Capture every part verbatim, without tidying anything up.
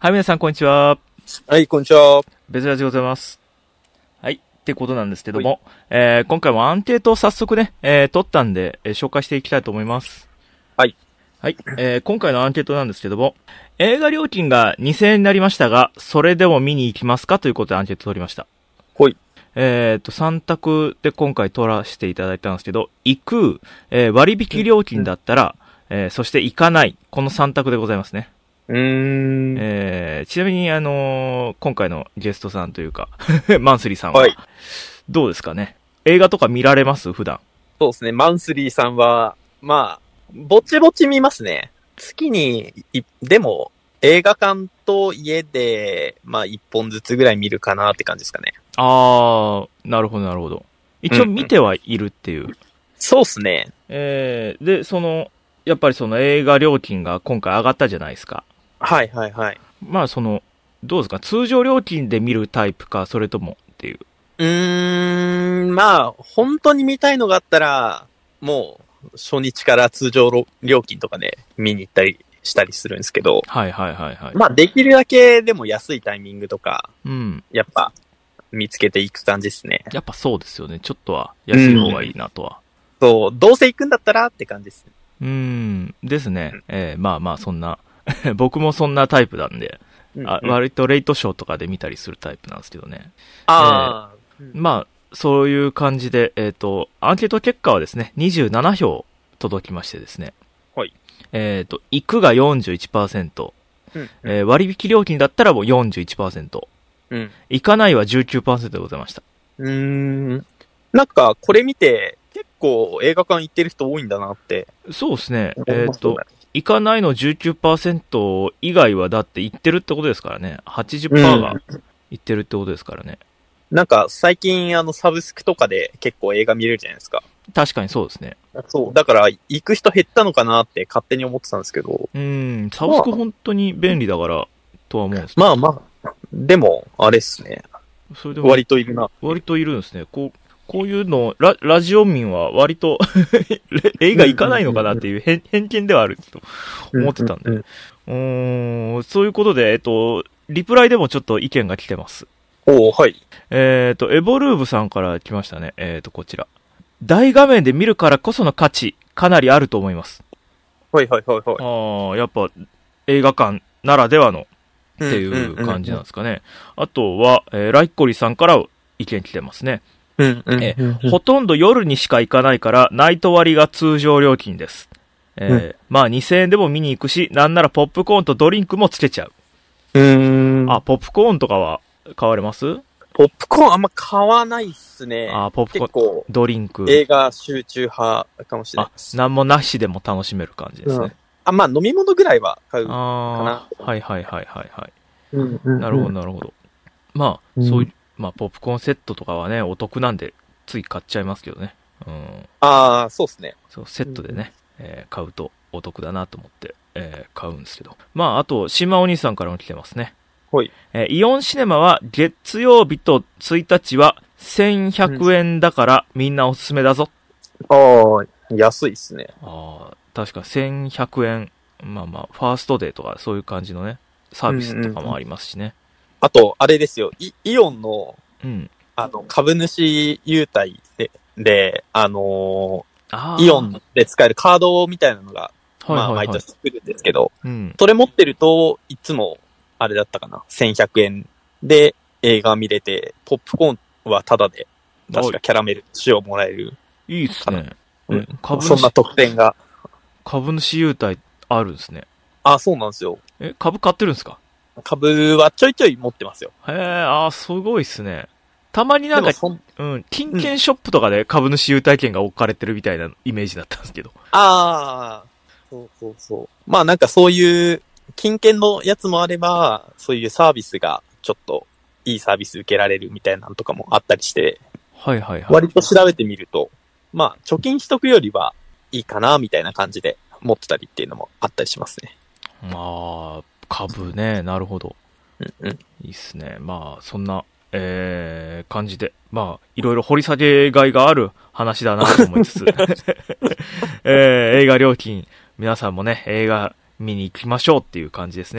はい、皆さん、こんにちは。 はい、こんにちは。 ベズラジでございます。はい、ってことなんですけども、えー、今回もアンケートを早速ね、えー、取ったんで、えー、紹介していきたいと思います。 はい。 はい、えー、今回のアンケートなんですけども、映画料金がにせんえんになりましたが、それでも見に行きますかということでアンケート取りました。 ほい。 えーと、さん択で今回取らせていただいたんですけど、行く、えー、割引料金だったら、えー、そして行かない、このさん択でございますね。 うーん。 えー、ちなみに、あのー、今回のゲストさんというか、マンスリーさんは、 はい、 どうですかね。映画とか見られます普段。 そうですね、マンスリーさんは、まあ、ぼちぼち見ますね。月に、でも、映画館と家で、まあ、一本ずつぐらい見るかなって感じですかね。 あー、なるほど、なるほど。一応見てはいるっていう。うんうん、 そうっすね。 えー、で、その、やっぱりその映画料金が今回上がったじゃないですか。 はいはいはい。 まあその、どうですか通常料金で見るタイプか、それともっていう。 うーん、まあ、本当に見たいのがあったら、もう、初日から通常料金とかで見に行ったりしたりするんですけど。 はいはいはいはい。 まあ、できるだけでも安いタイミングとか、 うん。 やっぱ、見つけていく感じですね。 やっぱそうですよね。ちょっとは安い方がいいなとは。 うん、そう、どうせ行くんだったらって感じです。 うーん、ですね。うん、えー、まあまあそんな、僕もそんなタイプなんで、うんうん、あ、割とレイトショーとかで見たりするタイプなんですけどね。ああ、えー、まあ、そういう感じで、えっ、ー、と、アンケート結果はですね、にじゅうなな票届きましてですね。 はい。 えっ、ー、と、行くが よんじゅういちパーセント、うんうん、えー、割引料金だったらもう よんじゅういちパーセント、うん、行かないは じゅうきゅうパーセント でございました。 うーん。なんか、これ見て、結構映画館行ってる人多いんだなって。 そうですね。えっ、ー、と、行かないの じゅうきゅうパーセント 以外はだって行ってるってことですからね。はちじゅっパーセント が行ってるってことですからね。 うん、なんか最近あのサブスクとかで結構映画見れるじゃないですか。 確かにそうですね。 そう。だから行く人減ったのかなって勝手に思ってたんですけど。 うん。サブスク本当に便利だからとは思うんですけど。まあまあ。でも、あれっすね。 それで割といるな。 割といるんですね。こう、こういうの、ラ、ラジオ民は割と映画行かないのかなっていう偏偏見ではあると思ってたんで。うーん、そういうことで、えっと、リプライでもちょっと意見が来てます。 おー、はい。 えっと、エボルーブさんから来ましたね。えっと、こちら。大画面で見るからこその価値、かなりあると思います。 はいはいはいはい。 ああ、やっぱ、映画館ならではの、っていう感じなんですかね。あとは、えー、ライッコリさんから意見来てますね。 うんうんうんうん、 えー、ほとんど夜にしか行かないから、ナイト割が通常料金です。えーうん、まあにせんえんでも見に行くし、なんならポップコーンとドリンクもつけちゃう。 うーん。 あ、ポップコーンとかは買われます？ ポップコーンあんま買わないっすね。 あ、ポップコーン。結構ドリンク。 映画集中派かもしれないです。 あ、なんもなしでも楽しめる感じですね。うん、 あ、まあ飲み物ぐらいは買うかな。 あ、はいはいはいはいはい。 うんうんうん、 なるほどなるほど。まあ、うん、そういう、まあポップコーンセットとかはね、お得なんで、つい買っちゃいますけどね。うん。 ああ、そうですね。 そう、セットでね、うん、えー、買うとお得だなと思って、えー、買うんですけど。まあ、あと、島お兄さんからも来てますね。 はい。 えー、イオンシネマは月曜日とついたちはせんひゃくえんだからみんなおすすめだぞ。 うん、ああ、安いっすね。 ああ、確かせんひゃくえん。まあまあ、ファーストデーとかそういう感じのね、サービスとかもありますしね。うんうんうん、 あと、あれですよ、イ, イオンの、 うん、 あの、株主優待で、で、あのー、イオンで使えるカードみたいなのが、はいはいはい、まあ、毎年作るんですけど、うん、それ持ってると、いつも、あれだったかな、せんひゃくえんで映画見れて、ポップコーンはタダで、確かキャラメル塩もらえる。 いいっすね。 うん。株主そんな特典が。 株主優待あるんですね。 あ、そうなんですよ。 え、株買ってるんですか？ 株はちょいちょい持ってますよ。 へえ、あー、すごいっすね。たまになんか、うん、金券ショップとかで株主優待券が置かれてるみたいなイメージだったんですけど。 ああ、そうそうそう。まあなんかそういう、金券のやつもあれば、そういうサービスがちょっといいサービス受けられるみたいなのとかもあったりして、 はいはいはい。 割と調べてみると、まあ貯金しとくよりはいいかなみたいな感じで持ってたりっていうのもあったりしますね。 まあ、株ね、なるほど。 うんうん。 いいっすね。まあ、そんな、えー、感じで、まあ、いろいろ掘り下げがいがある話だなと思いつつ、えー、映画料金、皆さんもね、映画見に行きましょうっていう感じですね。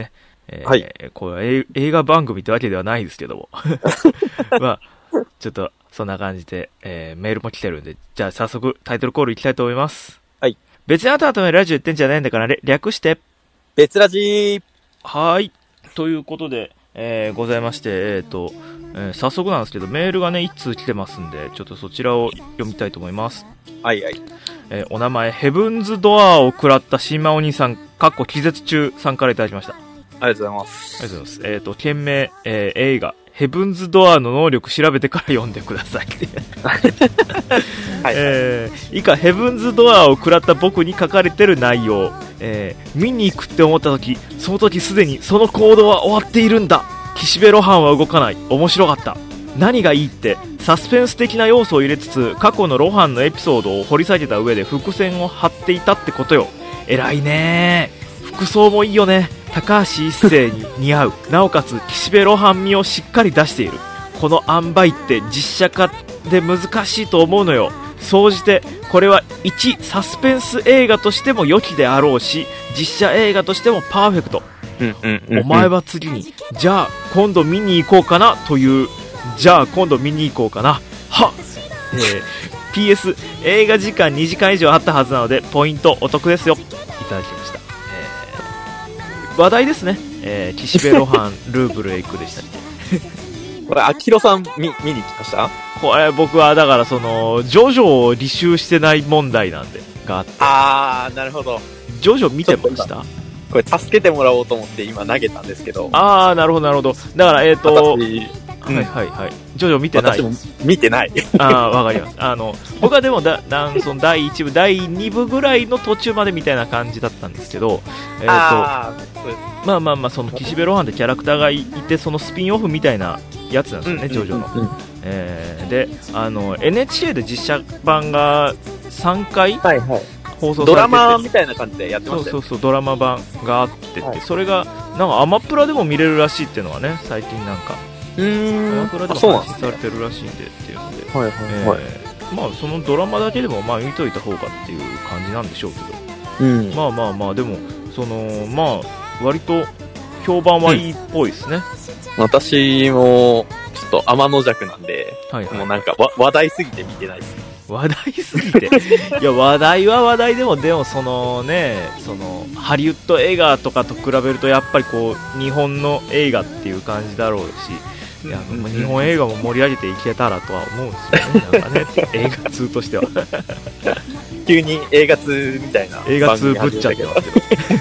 えー、はい、これ映画番組ってわけではないですけども。まあ、ちょっと、そんな感じで、えー、メールも来てるんで、じゃあ早速タイトルコールいきたいと思います。 はい。 別にあなたのためにラジオ言ってんじゃないんだから、略して。 別ラジー。 はい。ということで、えー、ございまして、えっ、ー、と、えー、早速なんですけど、メールがね、一通来てますんで、ちょっとそちらを読みたいと思います。 はいはい。 えー、お名前、ヘブンズドアーを食らった新馬お兄さん、かっこ気絶中さんからいただきました。 ありがとうございます。 ありがとうございます。えっ、ー、と、件名、えー、映画、ヘブンズドアーの能力調べてから読んでください。はい、えー、以下、ヘブンズドアーを食らった僕に書かれてる内容、えー、見に行くって思った時、その時すでにその行動は終わっているんだ。岸辺露伴は動かない。面白かった。何がいいって、サスペンス的な要素を入れつつ、過去の露伴のエピソードを掘り下げた上で伏線を張っていたってことよ。偉いねー。服装もいいよね。高橋一生に似合う。なおかつ岸辺露伴味をしっかり出している。この塩梅って実写化で難しいと思うのよ。総じてこれは一サスペンス映画としても良きであろうし、実写映画としてもパーフェクト。 うんうんうんうん、 お前は次にじゃあ今度見に行こうかなという、じゃあ今度見に行こうかなは、えー、ピーエス 映画時間にじかん以上あったはずなのでポイントお得ですよ。いただきました。話題ですね、えー、岸辺露伴ルーブルへ行くでしたっけ。 これアキロさん 見, 見に来ました？ これ僕はだからそのジョジョを履修してない問題なんでがあって、 あーなるほど。 ジョジョ見てました？ これ助けてもらおうと思って今投げたんですけど、 あーなるほどなるほど。だからえっ、ー、とはいはいはい、ジョジョ見てない。 私も見てない。 ああわかります。あの僕はでもだだそのだいいち部だいに部ぐらいの途中までみたいな感じだったんですけど、えー、とあそうです。 まあまあまあその岸辺露伴ってキャラクターが い, いてそのスピンオフみたいなやつなんですよね、うん、ジョジョの、うんえー、であの エヌエイチケー で実写版がさんかい、はいはい、放送されてて、 ドラマみたいな感じでやってましたよ。 そうそうそう、ドラマ版があってて、はい、それがなんかアマプラでも見れるらしいっていうのはね、最近なんかうーんアマプラでも配信されてるらしいんでっていうので、はいはいはい、えー、まあそのドラマだけでもまあ見といた方がっていう感じなんでしょうけど、うん、まあまあまあでもそのまあ割と評判はいいっぽいですね、 うん、私もちょっと天の弱なんで、はいはい、もうなんか話題すぎて見てないです。 話題すぎていや話題は話題でもでもそのねそのハリウッド映画とかと比べるとやっぱりこう日本の映画っていう感じだろうし、いや、うんうん、日本映画も盛り上げていけたらとは思うんですよね。なんかね映画通としては急に映画通みたいな映画通ぶっちゃってますけ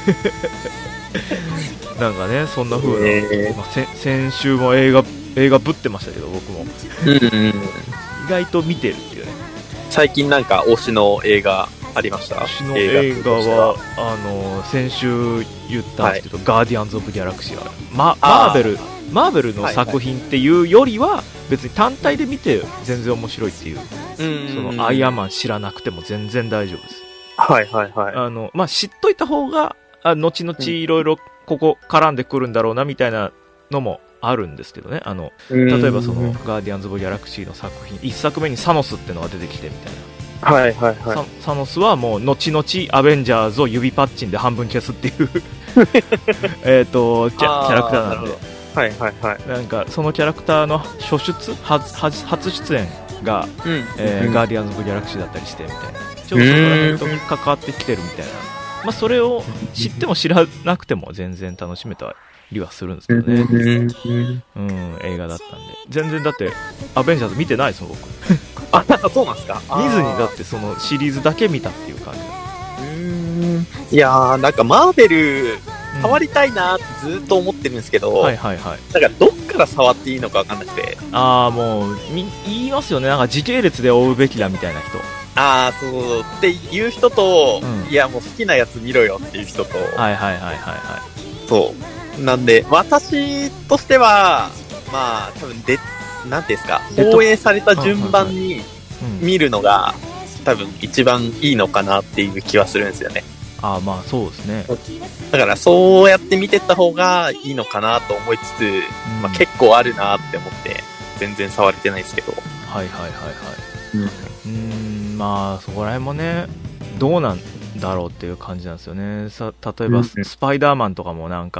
どなんかねそんな風な、えーまあ、せ先週も映画映画ぶってましたけど僕も、うんうん、意外と見てるっていうね。 最近なんか推しの映画ありました？ 推しの映画はあの先週言ったんですけど、はい、ガーディアンズ・オブ・ギャラクシーは、ま、マーベルマーベルの作品っていうよりは別に単体で見て全然面白いっていう、そのアイアンマン知らなくても全然大丈夫です。 はいはいはい。 あのまあ、知っといた方があ後々いろいろここ絡んでくるんだろうなみたいなのもあるんですけどね。あの例えばそのガーディアンズ・オブ・ギャラクシーの作品いっさくめにサノスってのが出てきてみたいな、 はいはいはい、 サ, サノスはもう後々アベンジャーズを指パッチンで半分消すっていうえとキャ, キャラクターなんで、 はいはいはい、 なんかそのキャラクターの初出 初, 初出演が、うんえーうん、ガーディアンズ・オブ・ギャラクシーだったりしてみたいな、ちょっとそこら辺と関わってきてるみたいな、まあ、それを知っても知らなくても全然楽しめたりはするんですけどね、うん、映画だったんで全然だってアベンジャーズ見てないですもん僕あ、そうなんですか。 見ずにだってそのシリーズだけ見たっていう感じ。うーん、いやーなんかマーベル触りたいなってずっと思ってるんですけど、うん、はいはいはい、だからどっから触っていいのか分かんなくて、 ああもうみ言いますよね、なんか時系列で追うべきだみたいな人、 ああそうっていう人と、うん、いやもう好きなやつ見ろよっていう人と、 はいはいはいはいはい、 そうなんで私としてはまあ多分でなんていうんですか、放映された順番に見るのが多分一番いいのかなっていう気はするんですよね。 ああまあそうですね。 だからそうやって見てった方がいいのかなと思いつつ、うんまあ、結構あるなって思って全然触れてないですけど。 はいはいはいはい。うん、うーんまあそこら辺もねどうなんだろうっていう感じなんですよね。さ例えば、うん、スパイダーマンとかもなんか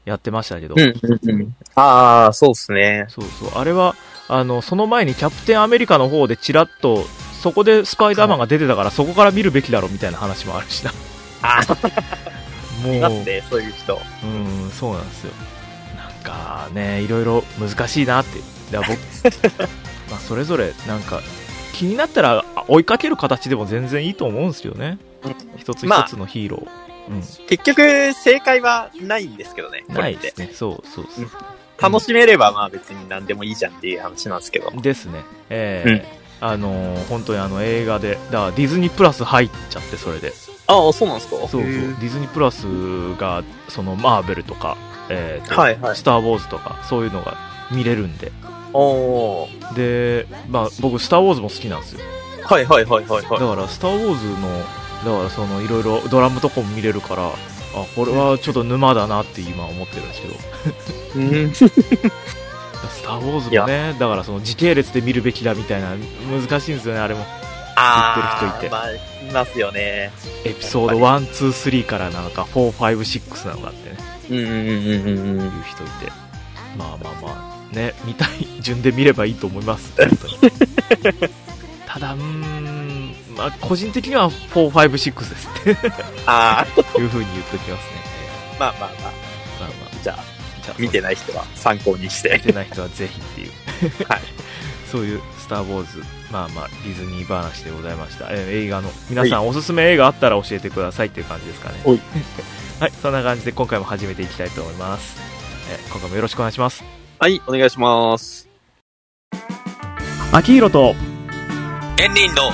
やってましたけど。 うんうんうん。ああ、そうですね。 そうそう。あれは、あの、その前にキャプテンアメリカの方でチラッと、そこでスパイダーマンが出てたから、そこから見るべきだろみたいな話もあるしな。 ああ。もう。いますね、そういう人。 うん、そうなんですよ。なんかね、いろいろ難しいなって。だから僕、まあ、それぞれ、なんか、気になったら追いかける形でも全然いいと思うんですよね。うん、一つ一つのヒーロー。まあうん、結局、正解はないんですけどね。 ないですね。そうそうそう、うん。 楽しめれば、まあ別に何でもいいじゃんっていう話なんですけど。 ですね。えー、うん、あのー、本当にあの映画で、だからディズニープラス入っちゃって、それで。 ああ、そうなんですか？ そうそう。ディズニープラスが、そのマーベルとか、えーと、 はいはい、 スター・ウォーズとか、そういうのが見れるんで。 おで、まあ僕、スター・ウォーズも好きなんですよ。 はいはいはいはい、はい。だから、スター・ウォーズの、だからそのいろいろドラムとかも見れるから、あ、これはちょっと沼だなって今思ってるんですけど。うん、スター・ウォーズもね、だからその時系列で見るべきだみたいな、難しいんですよね、あれも。 あ言ってる人いて。 まあ、いますよね。 エピソードワン、ツー、スリーからなんかフォー、ファイブ、シックスなのがあってね。 うんうんうんうんうん。 いう人いて。まあまあまあ、ね、見たい順で見ればいいと思います。本当にただ、うーん、まあ、個人的にはフォー、ファイブ、シックスですってああいう風に言っときますね。 まあまあまあ。まあまあ。じゃあ、じゃあ見てない人は参考にして。 見てない人はぜひっていう。 はい。そういうスター・ウォーズ、まあまあ、ディズニー話でございました。えー、映画の、皆さんおすすめ映画あったら教えてくださいっていう感じですかね。 はい。 はい、そんな感じで今回も始めていきたいと思います。えー、今回もよろしくお願いします。 はい、お願いします。 アキヒロと、 エンリンの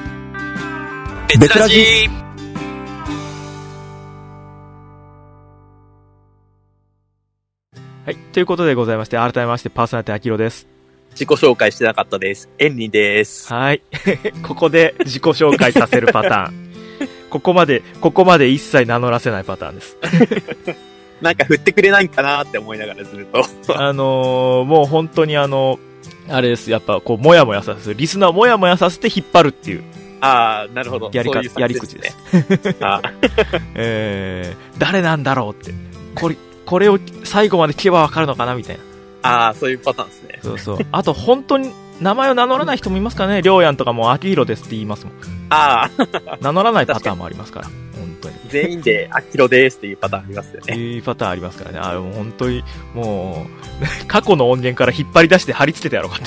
別ラジー。 はい、ということでございまして、改めましてパーソナリティアキヒロです。 自己紹介してなかったです。エンリンです。 はい。ここで自己紹介させるパターン。ここまで、ここまで一切名乗らせないパターンです。 なんか振ってくれないかなって思いながらずっと。 あのー、もう本当にあの、あれです。やっぱこう、もやもやさせる。リスナーもやもやさせて引っ張るっていう。 ああ、なるほど。 やりか、やり口です。あえー、誰なんだろうって。これ、これを最後まで聞けばわかるのかなみたいな。 ああ、そういうパターンですね。 そうそう。あと、本当に、名前を名乗らない人もいますからね。りょうやんとかも、あきひろですって言いますもん。 ああ。名乗らないパターンもありますから。本当に。 全員で、あきひろですっていうパターンありますよね。 いうパターンありますからね。あれもう本当に、もう、過去の音源から引っ張り出して貼り付けてやろうかって。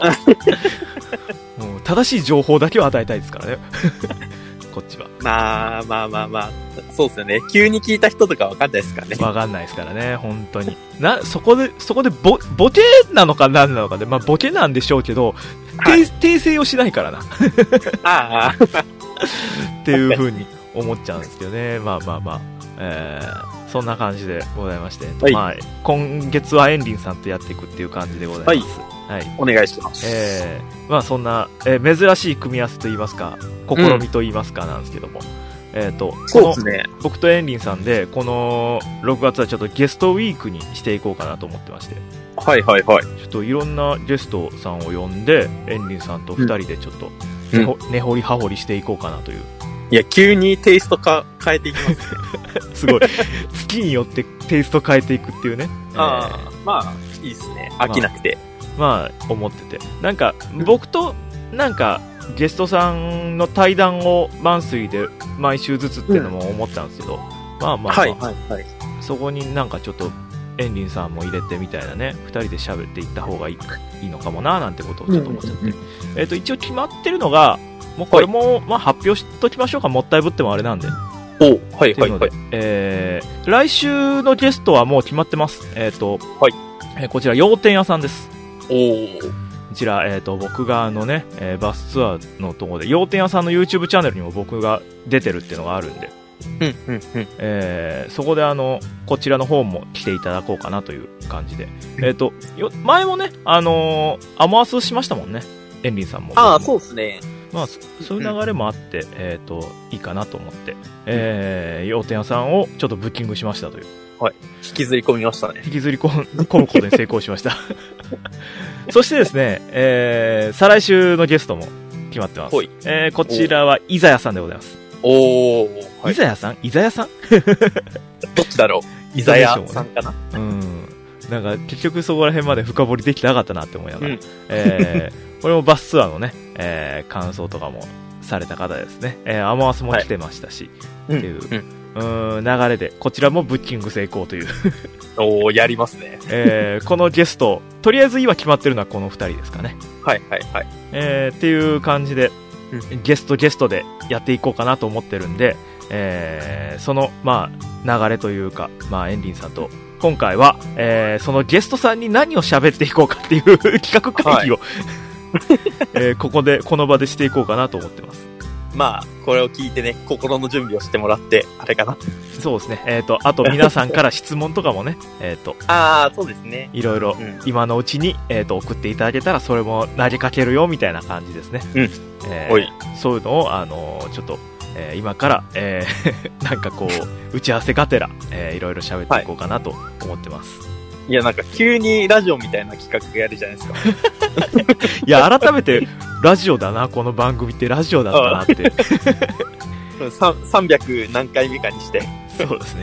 もう、正しい情報だけを与えたいですからね。こっちは。 まあまあまあまあ。そうですよね。急に聞いた人とかわかんないですからね。 わかんないですからね、本当に。な、そこで、そこでボ、ボケなのか何なのかで、まあボケなんでしょうけど、はい、訂正をしないからな。 ああ。 っていう風に思っちゃうんですけどね。まあまあまあ。えー、そんな感じでございまして。はい、まあ、今月はエンリンさんとやっていくっていう感じでございます。はい。はい、 お願いします。 えー、まあそんな、えー、珍しい組み合わせと言いますか、試みと言いますかなんですけども。うん、えっ、ー、と、 そうですね。 僕とエンリンさんで、このろくがつはちょっとゲストウィークにしていこうかなと思ってまして。 はいはいはい。 ちょっといろんなゲストさんを呼んで、エンリンさんとふたりでちょっと根、うん、根掘り葉掘りしていこうかなという。 いや、急にテイストか変えていきますね。 すごい。月によってテイスト変えていくっていうね。 ああ、えー、まあ、いいですね。飽きなくて。 まあ、まあ、思ってて。なんか、僕と、なんか、ゲストさんの対談をマンスリーで毎週ずつっていうのも思ったんですけど、うん、まあまあ、まあ、はいはいはい、そこになんかちょっと、エンリンさんも入れてみたいなね、二人で喋っていった方がいい、いいのかもな、なんてことをちょっと思っちゃって。うんうんうん、えっと、一応決まってるのが、もうこれも、はい、まあ発表しときましょうか。もったいぶってもあれなんで。 おはいはいはい。 えー、来週のゲストはもう決まってます。えっ、ー、と、 はい。 えー、こちら、洋店屋さんです。 おー。 こちら、えっ、ー、と、僕があのね、えー、バスツアーのところで、洋店屋さんの YouTube チャンネルにも僕が出てるっていうのがあるんで、 うんうんうん。 えー、そこであの、こちらの方も来ていただこうかなという感じで。えっ、ー、と、よ、前もね、あのー、アマアスしましたもんね。エンリンさんも。 ああ、そうですね。 まあ、そういう流れもあって、うん、えっ、ー、と、いいかなと思って、えー、洋店屋さんをちょっとブッキングしましたという。 はい。引きずり込みましたね。 引きずり込むことに成功しました。そしてですね、えー、再来週のゲストも決まってます。えー、こちらは、伊沢屋さんでございます。 おー。 伊沢屋さん伊沢屋さんどっちだろうイザヤさんかな、 ね、うんなんか結局そこら辺まで深掘りできてなかったなって思いながら、うん、えー、これもバスツアーのね、えー、感想とかもされた方ですね、えー、アマワスも来てましたし、はい、っていう、うん、うーん流れでこちらもブッキング成功というおーやりますね、 えー、このゲストとりあえず今決まってるのはこのふたりですかね、 はいはいはい、 えー、っていう感じで、うん、ゲストゲストでやっていこうかなと思ってるんで、えー、そのまあ流れというか、まあエンリンさんと今回は、えー、そのゲストさんに何を喋っていこうかっていう企画会議を、はいえー、ここでこの場でしていこうかなと思ってます。 まあこれを聞いてね心の準備をしてもらってあれかな。 そうですね。えっ、ー、とあと皆さんから質問とかもねえっとああそうですね。 いろいろ今のうちに、えー、と送っていただけたらそれも投げかけるよみたいな感じですね。 うん。 えー、そういうのをあのー、ちょっと。えー、今から、えー、なんかこう打ち合わせがてら、えー、いろいろ喋っていこうかなと思ってます、はい、いやなんか急にラジオみたいな企画やるじゃないですかいや改めてラジオだなこの番組ってラジオだったなってさんびゃく何回目かにしてそうですね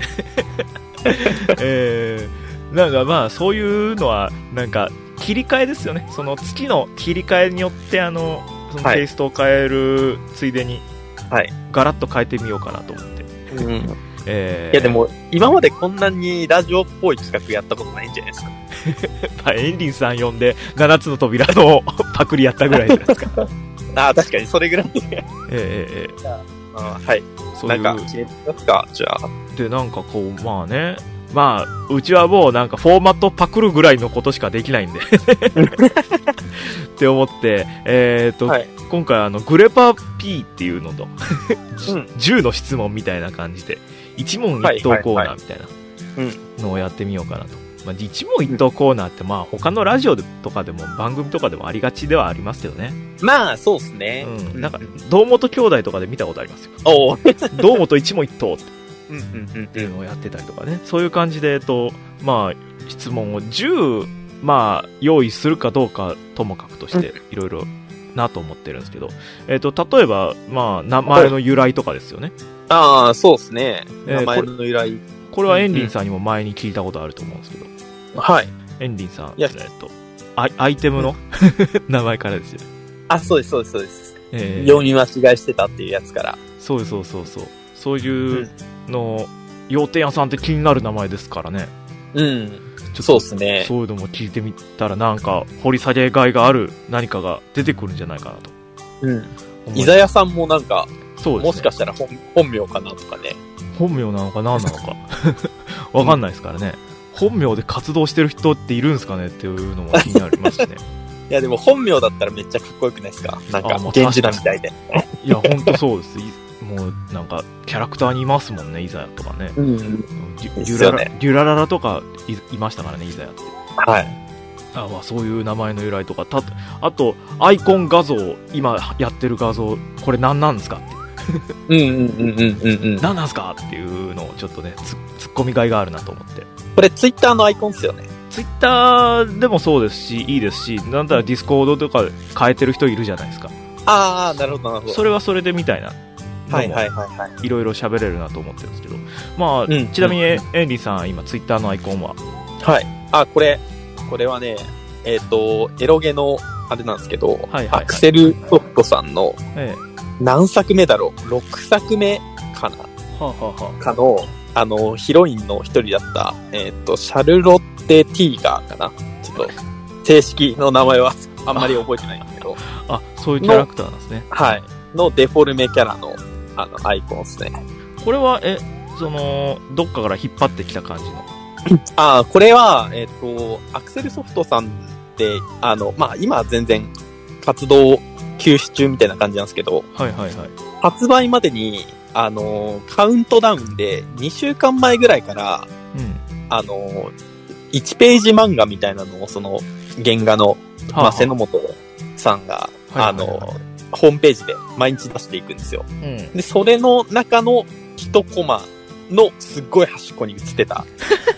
えー、なんかまあそういうのはなんか切り替えですよね。その月の切り替えによってあのそのテイストを変えるついでに、はい、ガラッと変えてみようかなと思って、 うんえー、いやでも今までこんなにラジオっぽい企画やったことないんじゃないですかまあエンリンさん呼んでななつの扉のパクリやったぐらいじゃないですかああ確かにそれぐらいええええあはいそういうなんか決めてますかじゃあでなんかこうまあねまあうちはもうなんかフォーマットパクるぐらいのことしかできないんでって思ってえっ、ー、と、はい、今回あのグレパ P っていうのと、うん、じゅうの質問みたいな感じで一問一答コーナーみたいなのをやってみようかなと、まあ、一問一答コーナーってまあ他のラジオとかでも番組とかでもありがちではありますけどね。 まあそうですね、 うん、なんか堂本兄弟とかで見たことありますよ。お堂本一問一答ってうんうんうん、っていうのをやってたりとかね、そういう感じで、えっとまあ、質問をじゅう、まあ、用意するかどうかともかくとしていろいろなと思ってるんですけど、えっと例えば、まあ、名前の由来とかですよね。 ああそうですね、名前の由来、えー、こ, これはエンリンさんにも前に聞いたことあると思うんですけど、 うん、はいエンリンさん、えっと、アイアイテムの、うん、名前からですよ。 あそうですそうですそうです、えー、読み間違いしてたっていうやつから。 そうそうそうそうそういうの、うん、洋店屋さんって気になる名前ですからね。 うんちょそうですね。 そういうのも聞いてみたらなんか掘り下げがいがある何かが出てくるんじゃないかなと。 うんイザヤさんもなんかそうです、ね、もしかしたら 本, 本名かなとかね。 本名なのか何なのかわかんないですからね、うん、本名で活動してる人っているんですかねっていうのも気になりますしねいやでも本名だったらめっちゃかっこよくないですか。なんか源氏名みたいでいや本当そうですもうなんかキャラクターにいますもんねイザヤとかね、うん、デュララ、デュラララとか い, いましたからねイザヤって。 はいあ、まあ、そういう名前の由来とかたあとアイコン画像今やってる画像これ何なんですかってうんうんうんうんうん何なんすかっていうのをちょっとねつツッコミがいがあるなと思って。 これツイッターのアイコンっすよね。 ツイッターでもそうですしいいですしなんだらディスコードとか変えてる人いるじゃないですか。 ああなるほどなるほど。 それはそれでみたいなはいはいはいはい。 いろいろ喋れるなと思ってるんですけど、まあ、うん、ちなみにエンリーさん今ツイッターのアイコンははいあこれこれはねえっ、ー、とエロゲのあれなんですけど、はいはいはい、アクセルソフトさんの何作目だろうろくさくめかな、はあはあはあ、かのあのヒロインの一人だったえっ、ー、とシャルロッテ・ティーガーかな。ちょっと正式の名前はあんまり覚えてないんですけどあそういうキャラクターなんですね。 はいのデフォルメキャラのあのアイコンですね。 これはえそのどっかから引っ張ってきた感じのああこれはえっ、ー、とアクセルソフトさんってあのまあ今は全然活動休止中みたいな感じなんですけど、 はいはいはい、 発売までにあのカウントダウンでにしゅうかんまえぐらいから、うん、あのいちページ漫画みたいなのをその原画の、まあ、瀬野本さんが、はあ、あの、はいはいはい、ホームページで毎日出していくんですよ、うん、でそれの中の一コマのすっごい端っこに写ってた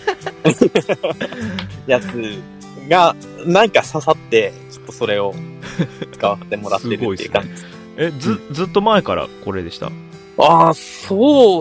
やつがなんか刺さってちょっとそれを使わせてもらってるっていう感じです。 えずずっと前からこれでした？ ああそうっ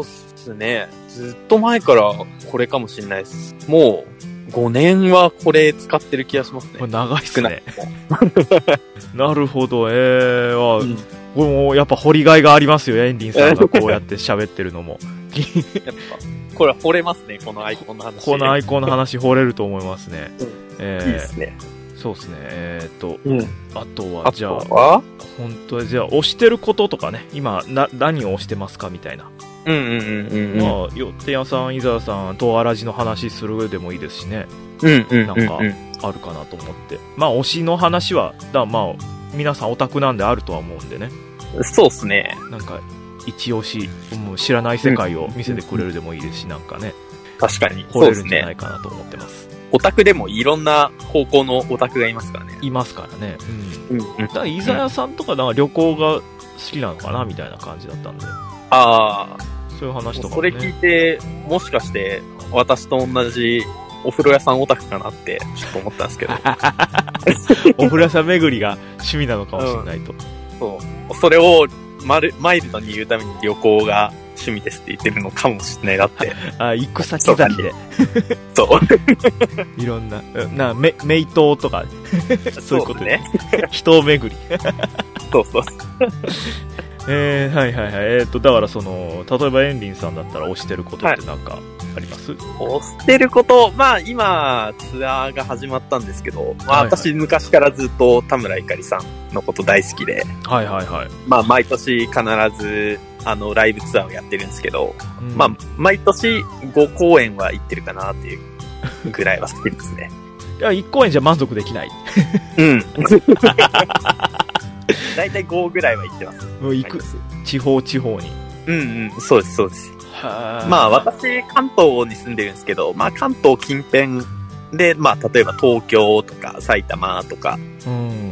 すね。ずっと前からこれかもしれないです。もうごねんはこれ使ってる気がしますね。 長いっすね。なるほど、えー、うん、これもやっぱ掘りがいがありますよ、エンリンさんがこうやって喋ってるのも。 やっぱこれ掘れますね、このアイコンの話。 このアイコンの話掘れると思いますね。 うん、えー、いいですね。 そうですね。えー、っと、 うん、 あとは、じゃあ、本当に、じゃあ、押してることとかね、今、な、何を押してますかみたいな。 うんうんうんうん、うん。 まあ、よってやさん、伊沢さん、とあらじの話するでもいいですしね。 うんうんうん、うん。 なんか、あるかなと思って。まあ、推しの話は、だまあ、皆さんオタクなんであるとは思うんでね。 そうっすね。 なんか、一押し、もう知らない世界を見せてくれるでもいいですし、うん、なんかね。 確かに。 掘れるんじゃないかなと思ってます。 オタクでもいろんな方向のオタクがいますからね。 いますからね。うん。うんうん、だから伊沢屋さんとかなんか旅行が好きなのかなみたいな感じだったんで。 ああ。 そういう話とか、ね。 それ聞いて、もしかして私と同じお風呂屋さんオタクかなってちょっと思ったんですけど。 お風呂屋さん巡りが趣味なのかもしれないと。うん、 そう。それをマルマイルドに言うために旅行が趣味ですって言ってるのかもしれないなって。 あ、行く先々で。 そう。 いろんな、な、め、名刀とか、そういうことね。人巡り。 そうそう。 えー、はいはいはい。えーと、だからその、例えばエンリンさんだったら推してることってなんかあります？はい、 推してること、まあ今、ツアーが始まったんですけど、まあ私昔からずっと田村ゆかりさんのこと大好きで、 はいはいはい。 まあ毎年必ず、あの、ライブツアーをやってるんですけど、うん、まあ毎年ごこうえんは行ってるかなっていうぐらいは好きですね。 いや、いっこうえんじゃ満足できない。 うん。だいたいごぐらいは行ってます。 もう行く。地方地方に。 うんうん、そうです、そうです。まあ私、関東に住んでるんですけど、まあ関東近辺で、まあ例えば東京とか埼玉とか、うん、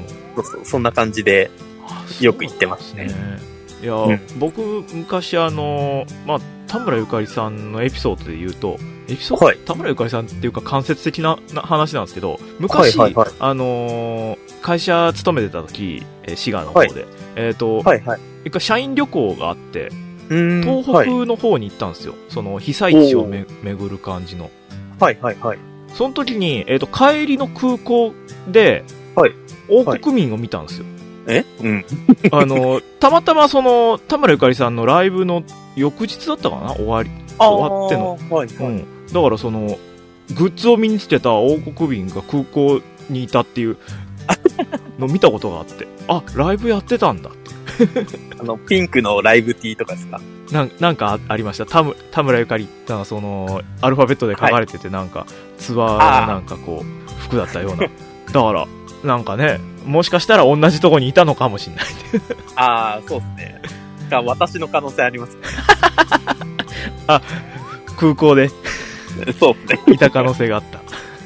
そうそう、そんな感じでよく行ってますね。 いや、うん、僕、昔あの、まあ田村ゆかりさんのエピソードで言うと、エピソード、はい、田村ゆかりさんっていうか間接的な話なんですけど、昔、はいはいはい、あのー、会社勤めてた時、滋賀の方で、はい、えっ、ー、と、はいはい、一回社員旅行があって、東北の方に行ったんですよ。はい、その被災地をめ巡る感じの。 はいはいはい。 その時に、えっ、ー、と、帰りの空港で、はい、王国民を見たんですよ。 はい、えうん。 あの、たまたまその、田村ゆかりさんのライブの翌日だったかな終わり、終わっての。はいはい、うん。だからその、グッズを身につけた王国民が空港にいたっていうのを見たことがあって、あ、ライブやってたんだって。 あの、ピンクのライブ T とかですか？ なんなんか あ, ありました。田村、田村ゆかりってその、アルファベットで書かれてて、なんか、ツアーのなんかこう、服だったような。だから、なんかね、もしかしたら同じとこにいたのかもしれない。 ああ、そうですね。が私の可能性ありますね。 あ、空港で。 そうですね。 いた可能性があった。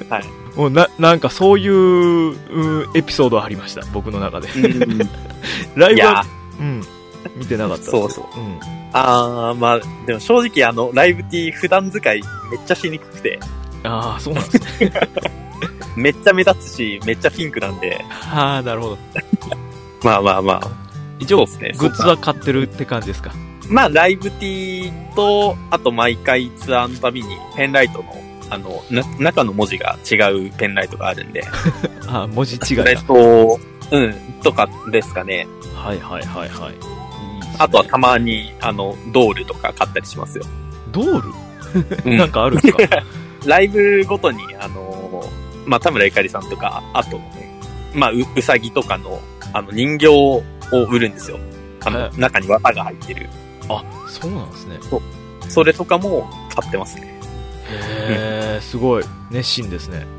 はい。 もうな、なんかそういうエピソードありました、僕の中で。ライブは、うん、見てなかった。 そうそう。うん、あー、まあ、でも正直あの、ライブ T 普段使いめっちゃしにくくて。 あー、そうなんですね。 めっちゃ目立つし、めっちゃピンクなんで。 あー、なるほど。 まあまあまあ。 一応、ね、グッズは買ってるって感じですか？ まあ、ライブ T と、あと毎回ツアーのたびにペンライトのあの、な、中の文字が違うペンライトがあるんで。 あ、文字違いだ。 それと、うん、とかですかね。 はいはいはいはい。いいね、 あとはたまに、あの、ドールとか買ったりしますよ。 ドール、うん、なんかあるんですか？ ライブごとに、あの、まあ、田村ゆかりさんとか、あと、ね、まあ、う、うさぎとかの、あの、人形を売るんですよ。あの、中に綿が入ってる。 あ、そうなんですね。 そう。それとかも買ってますね。 へー、すごい熱心ですね。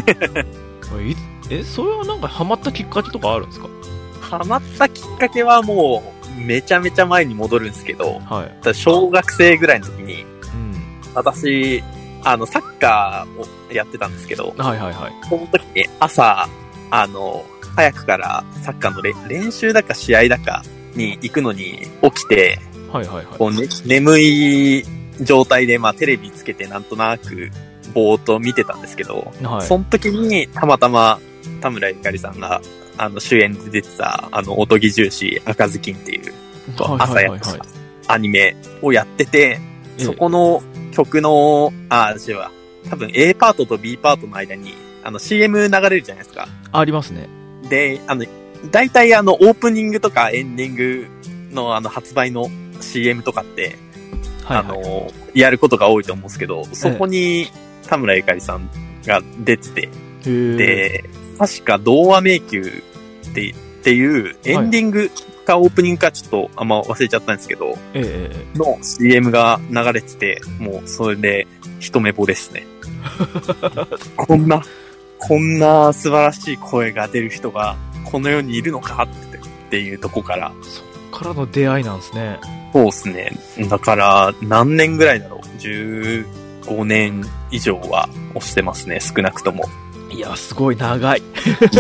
え、それはなんかハマったきっかけとかあるんですか？ ハマったきっかけはもうめちゃめちゃ前に戻るんですけど、はい、小学生ぐらいの時に、うん、私あのサッカーをやってたんですけど、はいはいはい、その時に朝あの早くからサッカーの練習だか試合だかに行くのに起きて、はいはいはい、こうね、眠い状態で、まあ、テレビつけてなんとなくぼーっと見てたんですけど、はい、その時にたまたま田村ゆかりさんがあの主演で出てたあのおとぎ重視赤ずきんっていう、はいはいはいはい、朝やったアニメをやってて、 そこの曲の、あ、違うわ。多分 A パートと B パートの間に、あの シーエム 流れるじゃないですか。 ありますね。 で、あの、大体あの、オープニングとかエンディングのあの、発売の シーエム とかって、はいはい、あの、やることが多いと思うんですけど、そこに田村ゆかりさんが出てて、で、確か童話迷宮ってっていうエンディングかオープニングかちょっとあんま忘れちゃったんですけど、 ええ、 の シーエム が流れてて、もうそれで一目惚れですね。こんな、こんな素晴らしい声が出る人がこの世にいるのかってっていうとこから。 そっからの出会いなんですね。 そうですね。だから何年ぐらいだろう。じゅうごねん以上は推してますね、少なくとも。 いや、すごい長い。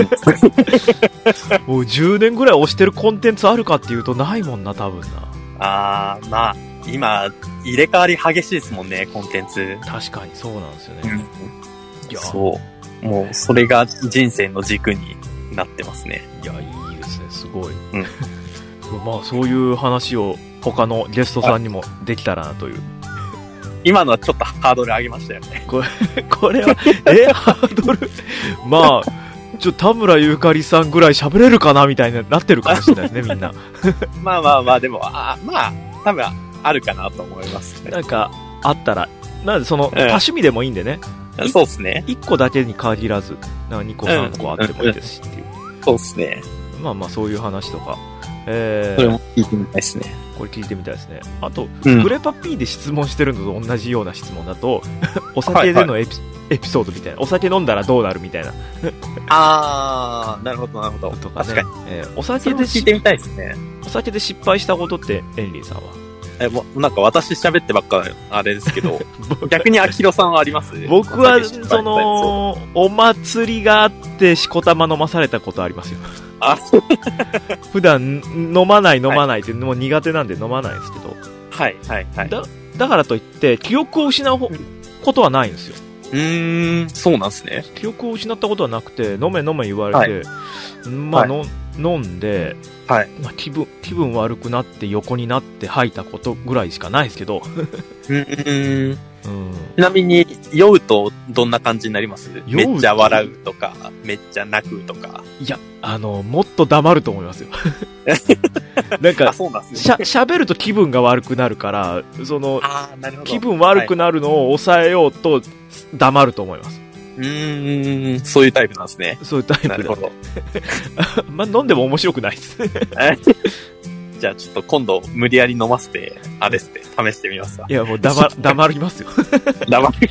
もうじゅうねんぐらい推してるコンテンツあるかっていうとないもんな、多分な。 あー、まあ、今、入れ替わり激しいですもんね、コンテンツ。 確かにそうなんですよね。 うん、いやそう。もう、それが人生の軸になってますね。 いや、いいですね、すごい。 うん、 まあ、そういう話を他のゲストさんにもできたらなという。 今のはちょっとハードル上げましたよね。 これ、これは、え、ハードルまあ、ちょ、田村ゆかりさんぐらい喋れるかなみたいになってるかもしれないですね、みんな。 まあまあまあ、でも、あまあ、多分あるかなと思いますね。 なんか、あったら、なんでその、多趣味でもいいんでね。 うん、そうですね。 いっこだけに限らず、なんかにこさんこあってもいいですしっていう。 そうですね。 まあまあ、そういう話とか。えー、それも聞いてみたいですね。 これ聞いてみたいですね。あと、 うん、 グレパ P で質問してるのと同じような質問だと、お酒でのエピ、はいはい、エピソードみたいな。お酒飲んだらどうなるみたいな。 あー、なるほど、なるほど。 とかね。 確かに。 えー、お酒で聞いてみたいですね。 お酒で失敗したことって、エンリーさんは。 え、もう、なんか私喋ってばっかあれですけど、逆にアキロさんはあります？ 僕は、その、お祭りがあって、しこたま飲まされたことありますよ。 あ普段飲まない飲まないって、はい、もう苦手なんで飲まないですけど。 はいはいはい。 だ、だからといって、記憶を失うことはないんですよ。 うーん、そうなんですね。 記憶を失ったことはなくて、飲め飲め言われて、はい、まあ、はい、飲んで、 はい、 まあ、気分、気分悪くなって横になって吐いたことぐらいしかないですけど。 うーん。うん、ちなみに、酔うとどんな感じになります？めっちゃ笑うとか、めっちゃ泣くとか。 いや、あの、もっと黙ると思いますよ。なんか、 そうなんですね、 しゃ、喋ると気分が悪くなるから、その、 あー、なるほど。 気分悪くなるのを抑えようと黙ると思います。 うーん、そういうタイプなんですね。 そういうタイプだ、ね。 なるほど。 まあ、飲んでも面白くないです。 じゃあちょっと今度無理やり飲ませて、あれっすね、試してみますわ。 いや、もう黙、黙りますよ。 黙る。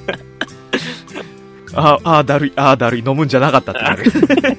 ああ、あだるい、ああ、だるい、飲むんじゃなかったってなる。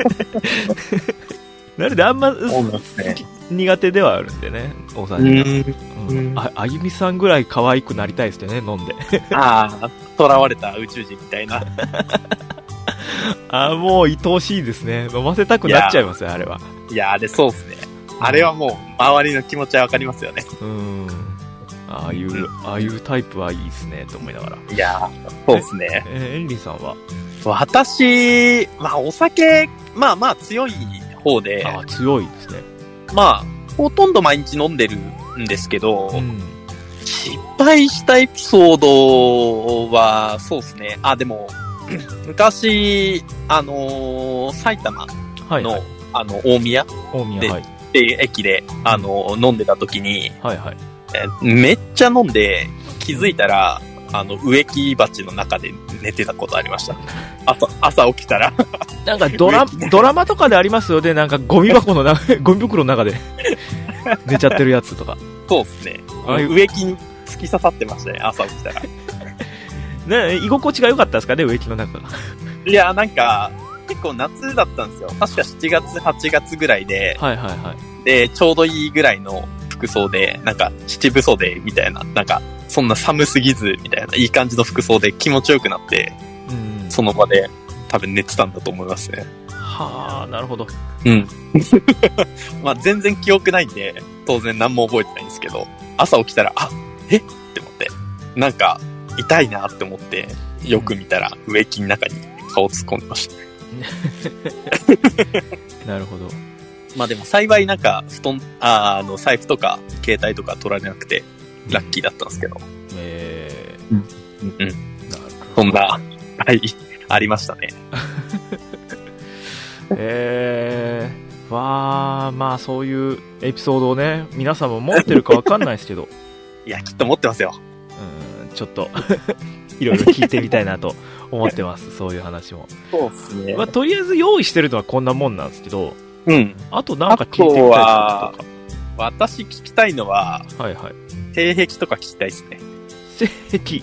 なのであんま、ね、苦手ではあるんでね、お酒が。うん、あ, あゆみさんぐらい可愛くなりたいですよね、飲んで。 ああ、囚われた宇宙人みたいな。 ああ、もう愛おしいですね。飲ませたくなっちゃいますよ、あれは。 いや、あれそうっすね。あれはもう、周りの気持ちはわかりますよね。 うん。ああいう、うん、ああいうタイプはいいですね、と思いながら。 いやー、そうですね。 え、えエンリーさんは？ 私、まあ、お酒、まあまあ強い方で。 ああ、強いですね。 まあ、ほとんど毎日飲んでるんですけど、 うん、 失敗したエピソードは、そうですね。あ、でも、昔、あのー、埼玉の、はいはい、あの、大宮大宮、はい。 っていう駅で、あの、飲んでた時に、 はいはい。 えめっちゃ飲んで、気づいたら、あの、植木鉢の中で寝てたことありました。朝、朝起きたら。 なんかドラ、ドラマとかでありますよね。なんかゴミ箱の中、ゴミ袋の中で寝ちゃってるやつとか。 そうっすね。植木に突き刺さってましたね、朝起きたら。 ね、居心地が良かったですかね、植木の中が。 いや、なんか、結構夏だったんですよ。確かしちがつ、はちがつぐらいで。 はいはいはい。 で、ちょうどいいぐらいの服装で、なんか、七分袖みたいな、なんか、そんな寒すぎず、みたいな、いい感じの服装で気持ちよくなって、うん、その場で多分寝てたんだと思いますね。 はあ、なるほど。 うん。まあ全然記憶ないんで、当然何も覚えてないんですけど、朝起きたら、あ、えって思って、なんか、痛いなって思って、よく見たら植木の中に顔突っ込んでました。 なるほど。 まあでも幸いなんか布団、あ、あの財布とか携帯とか取られなくてラッキーだったんですけど。 うえー、うんうんうん。そんな、はい、ありましたね。 えー、わー、まあそういうエピソードをね、皆さんも持ってるかわかんないですけど。 いや、きっと持ってますよ。 うん、ちょっと、いろいろ聞いてみたいなと思ってます、そういう話も。 そうですね。 まあとりあえず用意してるのはこんなもんなんですけど、 うん。 あとなんか聞いてみたいこととか。 私聞きたいのは、 はいはい。 性癖とか聞きたいですね。 性癖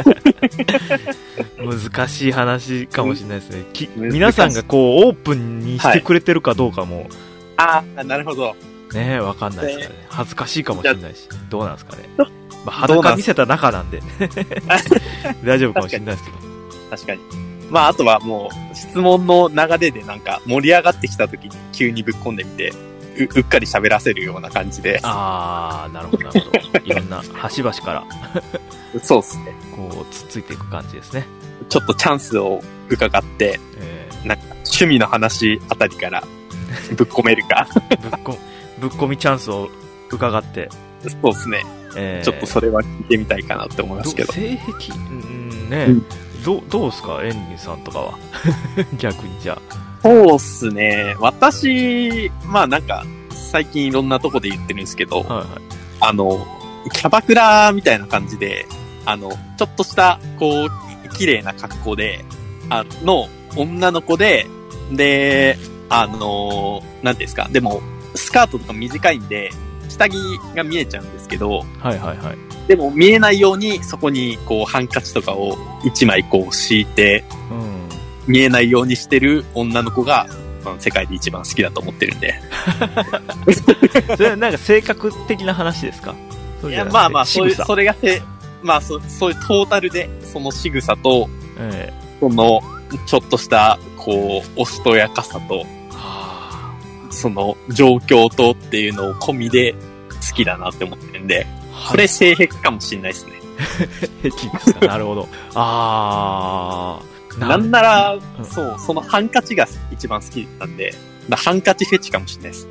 難しい話かもしれないですね。き皆さんがこうオープンにしてくれてるかどうかも、はい、 ああ、なるほど。 ねえ、わかんないですからね。恥ずかしいかもしれないし、どうなんですかね。まあ、裸見せた中なんで大丈夫かもしれないですけど。 確かに。まああとはもう質問の流れでなんか盛り上がってきた時に急にぶっ込んでみて。う, うっかり喋らせるような感じで。 あー、なるほど、なるほど。いろんな端々から。 そうですね。 こう、つっついていく感じですね。 ちょっとチャンスを伺って、えー、なんか趣味の話あたりからぶっ込めるか。 ぶっこ、ぶっ込みチャンスを伺って。 そうですね、えー。ちょっとそれは聞いてみたいかなって思いますけど。 性癖うんね、うん、ど, どうですかエンリンさんとかは。逆にじゃあ。 そうっすね。私、まあなんか、最近いろんなとこで言ってるんですけど、はいはい、あの、キャバクラみたいな感じで、あの、ちょっとした、こう、綺麗な格好で、あの、女の子で、で、あの、なんていうんですか、でも、スカートとか短いんで、下着が見えちゃうんですけど、 はいはいはい。 でも見えないように、そこに、こう、ハンカチとかを一枚こう敷いて、うん見えないようにしてる女の子が、まあ、世界で一番好きだと思ってるんで。 それはなんか性格的な話ですか？ いや、まあまあ、そういう、それがせ、まあそ、そういうトータルで、その仕草と、ええ、その、ちょっとした、こう、おしとやかさと、はあ、その、状況とっていうのを込みで好きだなって思ってるんで、はい、これ性癖かもしれないですね。 癖ですか？なるほど。あー。 なんなら、うん、そう、そのハンカチが一番好きなんで、ハンカチフェチかもしれないです。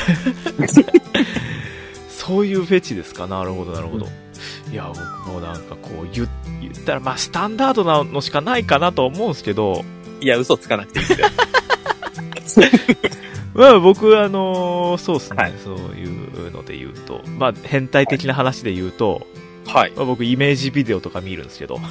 そういうフェチですか？なるほど、なるほど。うん、いや、僕もなんかこう言、言ったら、まあ、スタンダードなのしかないかなと思うんですけど。 いや、嘘つかなくていいですよ。 まあ、僕、あのー、そうですね、はい、そういうので言うと、まあ、変態的な話で言うと、 はい。 まあ、僕、イメージビデオとか見るんですけど。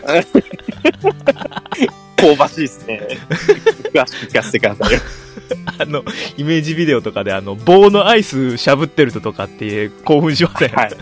香ばしいですね。詳しく聞かせてくださいよ。 あの、イメージビデオとかで、あの、棒のアイスしゃぶってるとかって興奮しません？はい。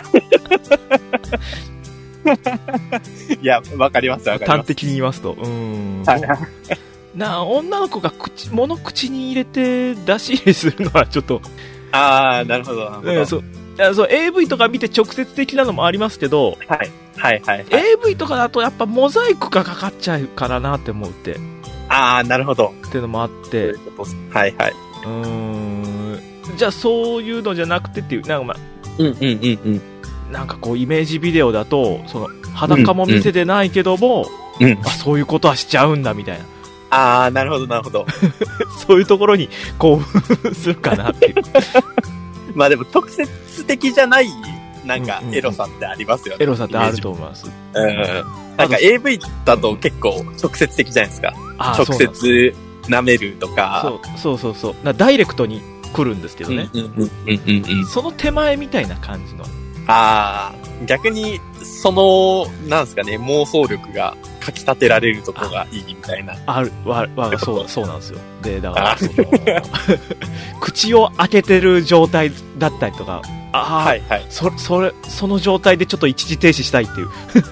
いや、わかります、わかります。 端的に言いますと。うーん。はい。な、女の子が口、物口に入れて出し入れするのはちょっと。 あー、なるほど、なるほど。 えー、そう。そう、エーブイ とか見て直接的なのもありますけど、 はい。はい、はい、はい。 エーブイ とかだとやっぱモザイクがかかっちゃうからなって思うって。 あー、なるほど。 っていうのもあって。 はい、はい。 うーん。じゃあそういうのじゃなくてっていう、なんかまあ、 うんうんうんうん。 なんかこうイメージビデオだと、その、裸も見せてないけども、うんうん、あ、そういうことはしちゃうんだみたいな。 あー、なるほど、なるほど。 そういうところに興奮するかなっていう。 まあでも直接的じゃない、なんかエロさってありますよね。 エロさってあると思います。 うん。なんか エーブイ だと結構直接的じゃないですか。直接舐めるとか。 そうそうそうそう。ダイレクトに来るんですけどね。その手前みたいな感じの。 ああ、逆に、その、なんですかね、妄想力がかき立てられるところがいいみたいな。 ある、わ、わ、そう、そうなんですよ。で、だから、その、口を開けてる状態だったりとか、ああ、はいはい。そ、それ、その状態でちょっと一時停止したいっていう。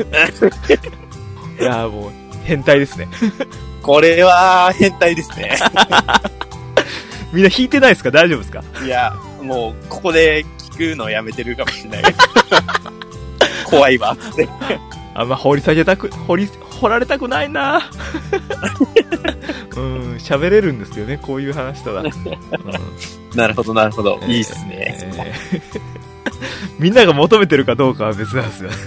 いや、もう、変態ですね。 これは、変態ですね。 みんな引いてないですか？大丈夫ですか？ いや、もう、ここで聞くのやめてるかもしれない。怖いわ、つって。 あんま掘り下げたく、掘り、掘られたくないな。うん、喋れるんですよね、こういう話とか。うん、 なるほど、なるほど。えー、いいっすね、えー。みんなが求めてるかどうかは別なんですよ。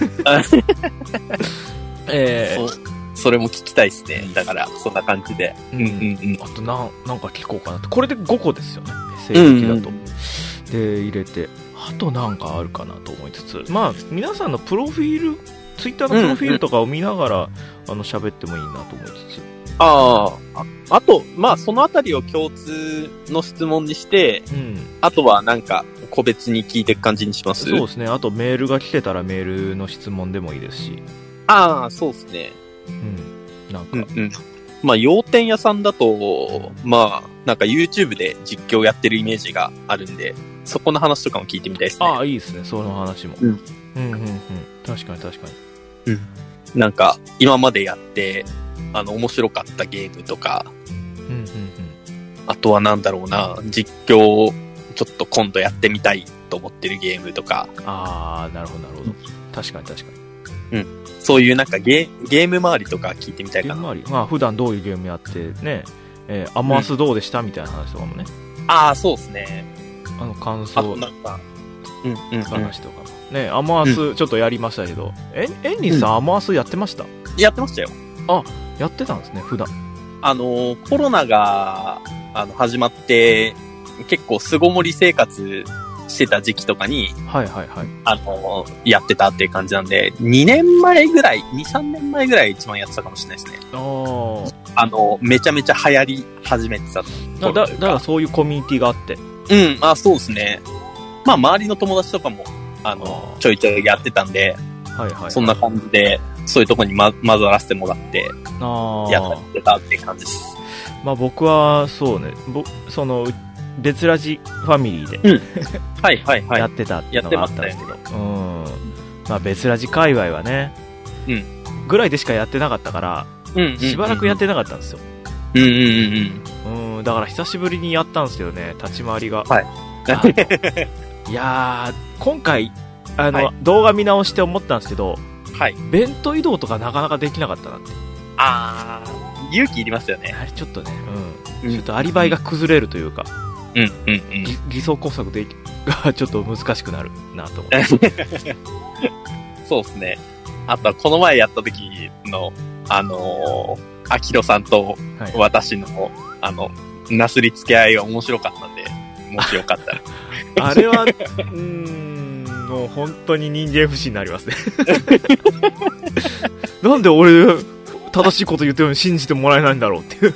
えー、そ, それも聞きたいっすね。だから、そんな感じで。 うんうんうん。あと、なん、なんか聞こうかなと。これでごこですよね。正式だと。うんうん、で、入れて。 あとなんかあるかなと思いつつ、まあ皆さんのプロフィール、ツイッターのプロフィールとかを見ながら、うんうん、あの喋ってもいいなと思いつつ。 ああ、あと、まあそのあたりを共通の質問にして、うん、あとはなんか個別に聞いていく感じにします？ そうですね。あとメールが来てたらメールの質問でもいいですし。 ああ、そうですね。 うん。なんか。 うんうん。まあ、洋店屋さんだと、まあ、なんか YouTube で実況やってるイメージがあるんで、そこの話とかも聞いてみたいですね。 ああ、いいですね。その話も。うん。うんうんうん。確かに確かに。うん。なんか、今までやって、あの、面白かったゲームとか、うんうんうん。あとはなんだろうな、実況、ちょっと今度やってみたいと思ってるゲームとか。 ああ、なるほどなるほど。確かに確かに。うん。そういうなんかゲゲーム周りとか聞いてみたいかな。 ゲーム周り、まあ普段どういうゲームやってね、えー、アマースどうでした、うん、みたいな話とかもね。 ああ、そうですね。 あの感想、 なんか、うんうん、うん、 話とかもね、アマースちょっとやりましたけど、うん、えエンリンさん、うん、アマースやってました？ やってましたよ。 あ、やってたんですね、普段。 あのコロナがあの始まって結構巣ごもり生活してた時期とかに、 はいはいはい。 あの、やってたっていう感じなんで、にねんまえぐらい、に、さんねんまえぐらい一番やってたかもしれないですね。あの、めちゃめちゃ流行り始めてた。 だ、だ、だからそういうコミュニティがあって。 うん、あ、そうですね。まあ、周りの友達とかも、あの、ちょいちょいやってたんで、はいはい、はい。そんな感じで、そういうとこにま、混ざらせてもらって、やってたって感じです。 まあ僕は、そうね、ぼ、その、別ラジファミリーで、うん、 はいはいはい。 やってたっていうのがあったんですけど、うん。まあ別ラジ界隈はね、うん。ぐらいでしかやってなかったから、うん、しばらくやってなかったんですよ。 うんうんうんうん。 うん、だから久しぶりにやったんですけどね、立ち回りが。 はい。 いやー、今回、あの、はい、動画見直して思ったんですけど、はい。ベント移動とかなかなかできなかったなって。 あー、勇気いりますよね。 あれちょっとね、うん。ちょっとアリバイが崩れるというか、 うんうんうん、 偽装工作でがちょっと難しくなるなと思ってそうですね。あとはこの前やった時のあのー、アキロさんと私の、はい、あのなすりつけ合いが面白かったんで、もしよかったらあれはうーんもう本当に人間不信になりますねなんで俺正しいこと言ってるのに信じてもらえないんだろうっていう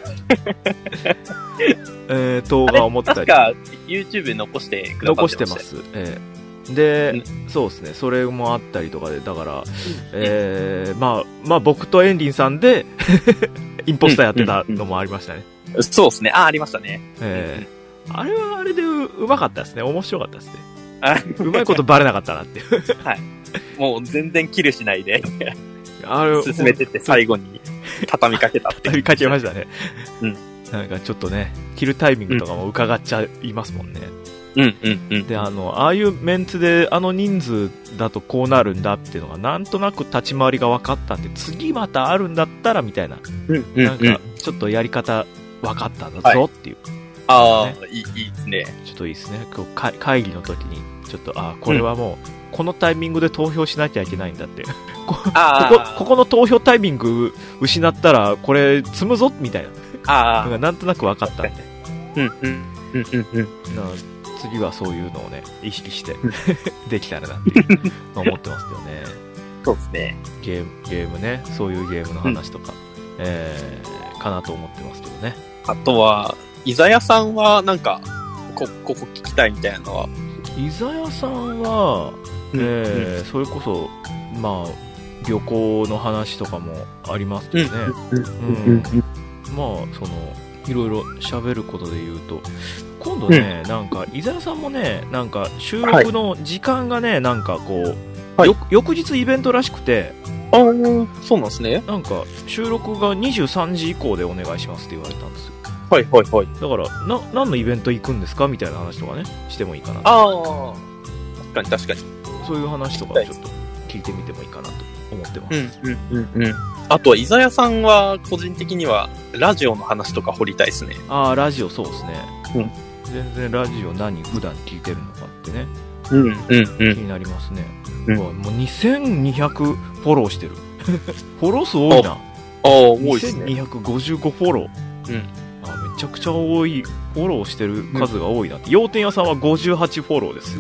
えー、動画を思ったり。 確か YouTube 残してくださってました。残してます。 えー、で、うん、そうですね。それもあったりとかで、だから、うん、えー、まあ、まあ僕とエンリンさんでインポスターやってたのもありましたね。 うんうんうん、そうですね。あ、ありましたね。 えー、あれはあれで う, うまかったですね。面白かったですね。うまいことバレなかったなっていう。 はい。もう全然キルしないであれ進めてって最後に畳みかけたって。 畳みかけましたね。うん。なんかちょっとね、切るタイミングとかも伺っちゃいますもんね。 うんうんうん。 で、あの、ああいうメンツであの人数だとこうなるんだっていうのがなんとなく立ち回りが分かったんで、次またあるんだったらみたいな。うんうんうん、なんかちょっとやり方分かったんだぞっていう、ね。 はい、ああ、いい、いいですね。 ちょっといいですね。こう会会議の時に、ちょっと、ああ、これはもう、このタイミングで投票しなきゃいけないんだって。こ, ここ、ここの投票タイミング失ったら、これ積むぞみたいな。ああ。なんとなく分かったんで。 うんうん。うんうんうん。 次はそういうのをね、意識してできたらなって思ってますけどね。 そうですね。 ゲーム、ゲームね、そういうゲームの話とか、うん、えー、かなと思ってますけどね。 あとは、イザヤさんはなんか、こ、ここ聞きたいみたいなのは。 イザヤさんは、うん、えーうん、それこそ、まあ、旅行の話とかもありますけどね。うん。うん、まあ、その、いろいろ喋ることで言うと、今度ね、うん、なんか、伊沢さんもね、なんか、収録の時間がね、はい、なんかこう、はい、翌日イベントらしくて、 ああ、そうなんですね。 なんか、収録がにじゅうさんじ以降でお願いしますって言われたんですよ。 はいはいはい。 だから、な、何のイベント行くんですかみたいな話とかね、してもいいかな。 ああ、確かに確かに。 そういう話とかちょっと聞いてみてもいいかなと思ってます。 うんうんうんうん。あとは、伊沢さんは、個人的には、ラジオの話とか掘りたいですね。 ああ、ラジオそうですね。うん。全然ラジオ何普段聞いてるのかってね。 うんうんうん。 気になりますね。うん、もうにせんにひゃくフォローしてる。フォロー数多いな。ああ、 多いですね。 にせんにひゃくごじゅうごフォロー。うん。あ、めちゃくちゃ多い。フォローしてる数が多いなって。洋、うん、店屋さんはごじゅうはちフォローです。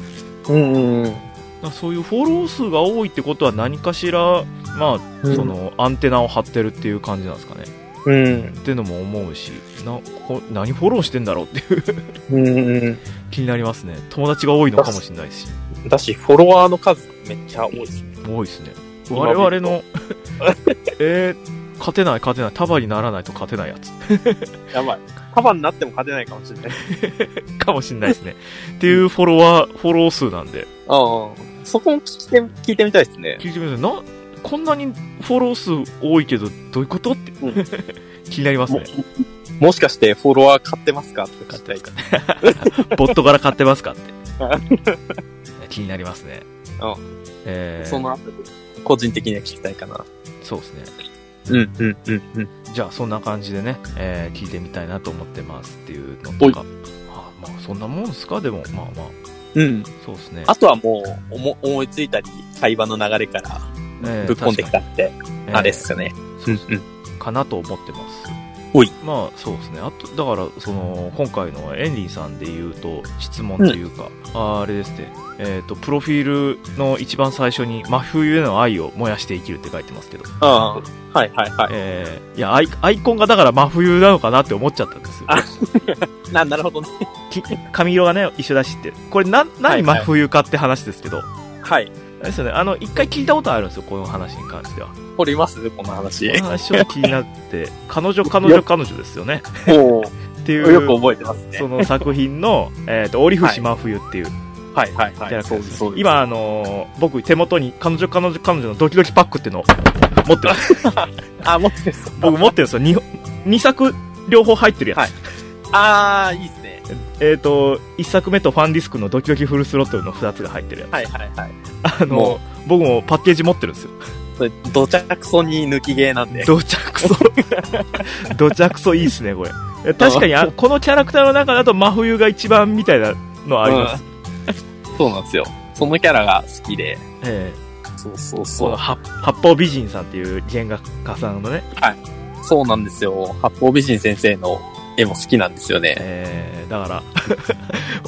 うんうんうん。 そういうフォロー数が多いってことは何かしら、まあ、うん、そのアンテナを張ってるっていう感じなんですかね。 うん。 っていうのも思うし、なこ何フォローしてんだろうっていううんうん、 気になりますね。友達が多いのかもしれないし。 だし、フォロワーの数めっちゃ多いですね。 多いですね。我々の、えー、勝てない勝てない、束にならないと勝てないやつ。 やばい。束になっても勝てないかもしれない。 かもしれないですね。っていうフォロワー、フォロー数なんで。 ああ。そこも聞いて、聞いてみたいですね。 聞いてみたい。な、こんなにフォロー数多いけど、どういうことって、うん、気になりますね。 も、もしかしてフォロワー買ってますかって買ったいか。 ボットから買ってますかって。気になりますね。 うん。えー、その後で個人的には聞きたいかな。 そうですね。 うんうんうんうん。 じゃあそんな感じでね、えー、聞いてみたいなと思ってますっていうのとか。あまあそんなもんすかでも、まあまあ。 うん。 そうですね。 あとはもう思、思いついたり、会話の流れからぶっ込んできたって、えー、あれっすよね。 そうそう、うん。かなと思ってます。 おい。 まあそうですね。あと、だから、その、今回のエンリーさんで言うと、質問というか、うん、あれですね。えっ、ー、と、プロフィールの一番最初に、真冬への愛を燃やして生きるって書いてますけど。 ああ。はいはいはい。 えー、いやアイ、アイコンがだから真冬なのかなって思っちゃったんですよ。 な、なるほどね。 髪色がね、一緒だしって。これな、何真冬かって話ですけど。 はい。 ですよね。あの、一回聞いたことあるんですよ、この話に関しては。 掘りますこの話。 この話ちょっと気になって、彼女、彼女、彼女ですよね。 おっていう。 よく覚えてますね。 その作品の、えっと、折伏真冬っていう。 はいはいはい。はい、 そうですそうです。今、あのー、僕、手元に彼女、彼女、彼女のドキドキパックっていうのを持ってます。 あ、持ってるんです僕持ってるんですよ。に、二作両方入ってるやつ。はい、 あー、いいですね。 えっ、ー、と、一作目とファンディスクのドキドキフルスロットルの二つが入ってるやつ。 はいはいはい。 あの、僕もパッケージ持ってるんですよ。 それ、どちゃくそに抜きゲーなんで。 どちゃくそ。どちゃくそいいっすね、これ。確かにあ、このキャラクターの中だと真冬が一番みたいなのあります。 うん、そうなんですよ。そのキャラが好きで。 ええ。 そうそうそう。 八方美人さんっていう原画家さんのね。 はい。そうなんですよ。八方美人先生の絵も好きなんですよね。 えー、だから、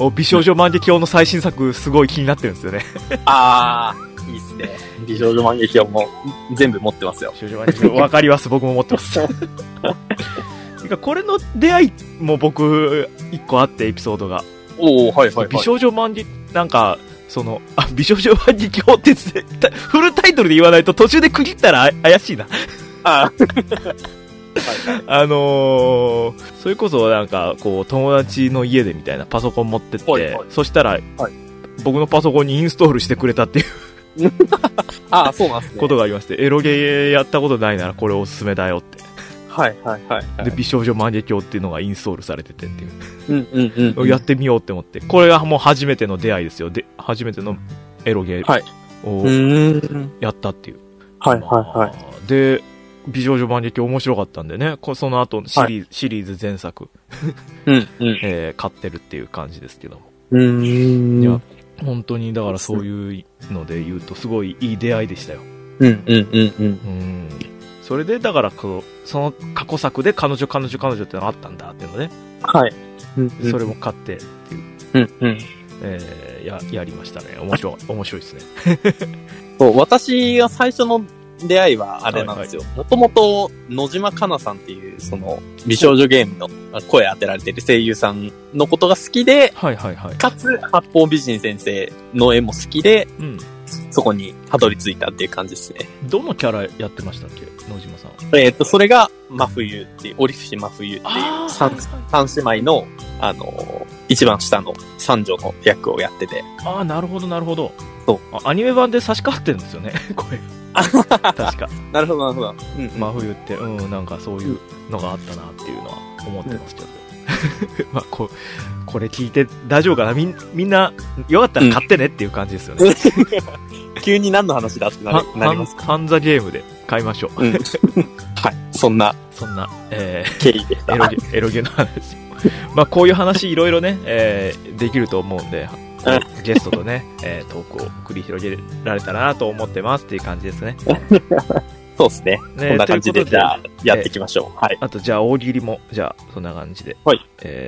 美少女万華鏡の最新作すごい気になってるんですよね。 あー、いいっすね。美少女万華鏡も全部持ってますよ。 美少女万華鏡、わかります。僕も持ってます。これの出会いも僕、一個あってエピソードが。 おー、はいはいはい。 美少女万華、なんか、その、あ、美少女万華鏡ってフルタイトルで言わないと途中で区切ったら怪しいな。 ああのー、それこそなんか、こう、友達の家でみたいなパソコン持ってって、はいはい、そしたら、はい、僕のパソコンにインストールしてくれたっていうああ、そうなんですね。 ことがありまして、エロゲーやったことないならこれおすすめだよって。 はいはいはい、はい。 で、美少女万華鏡っていうのがインストールされててっていう。 うんうんうん、うん。 やってみようって思って。これがもう初めての出会いですよ。で、初めてのエロゲーをやったっていう。 はいはいはい。 で、美少女万華鏡面白かったんでね、その後シリーズ、はい、シリーズ前作、 うんうん、 えー、買ってるっていう感じですけども。 うーん。 いや、本当にだからそういうので言うとすごいいい出会いでしたよ。 うんうんうんうん。 うんそれでだからこう、その過去作で彼女彼女彼女ってのがあったんだっていうのね。 はい。 うんうん、それも買ってっていう。 うんうん。 えー、や、やりましたね。面白い、面白いですね。 そう、私が最初の出会いはあれなんですよ。もともと野島かなさんっていう、その、美少女ゲームの声当てられてる声優さんのことが好きで、 はいはいはい。 かつ、八方美人先生の絵も好きで、 うん、 そこにたどり着いたっていう感じですね。 どのキャラやってましたっけ野島さん。 えっと、それが、真冬っていう、折伏真冬っていう三、三姉妹の、あのー、一番下の三女の役をやってて。 ああ、なるほどなるほど。 そう。 アニメ版で差し替わってるんですよね、これ。確か。 なるほどなるほど。 うん、真冬って、うん、なんかそういうのがあったなっていうのは思ってますけど。うん、まあ、こ、これ聞いて大丈夫かなみん、みんな、よかったら買ってねっていう感じですよね。 うん、急に何の話だってなりますか？ ファンザゲームで買いましょう。 うん、はい。そんな。 そんな、えー、経緯でした。 エロゲ、エロゲの話。まあ、こういう話いろいろね、えー、できると思うんで、ゲストとね、えー、トークを繰り広げられたらなと思ってますっていう感じですね。 そうですね。ね、こんな感じで、じゃあ、やっていきましょう。はい。 あと、じゃあ、大喜利も、じゃあ、そんな感じで。 はい。 え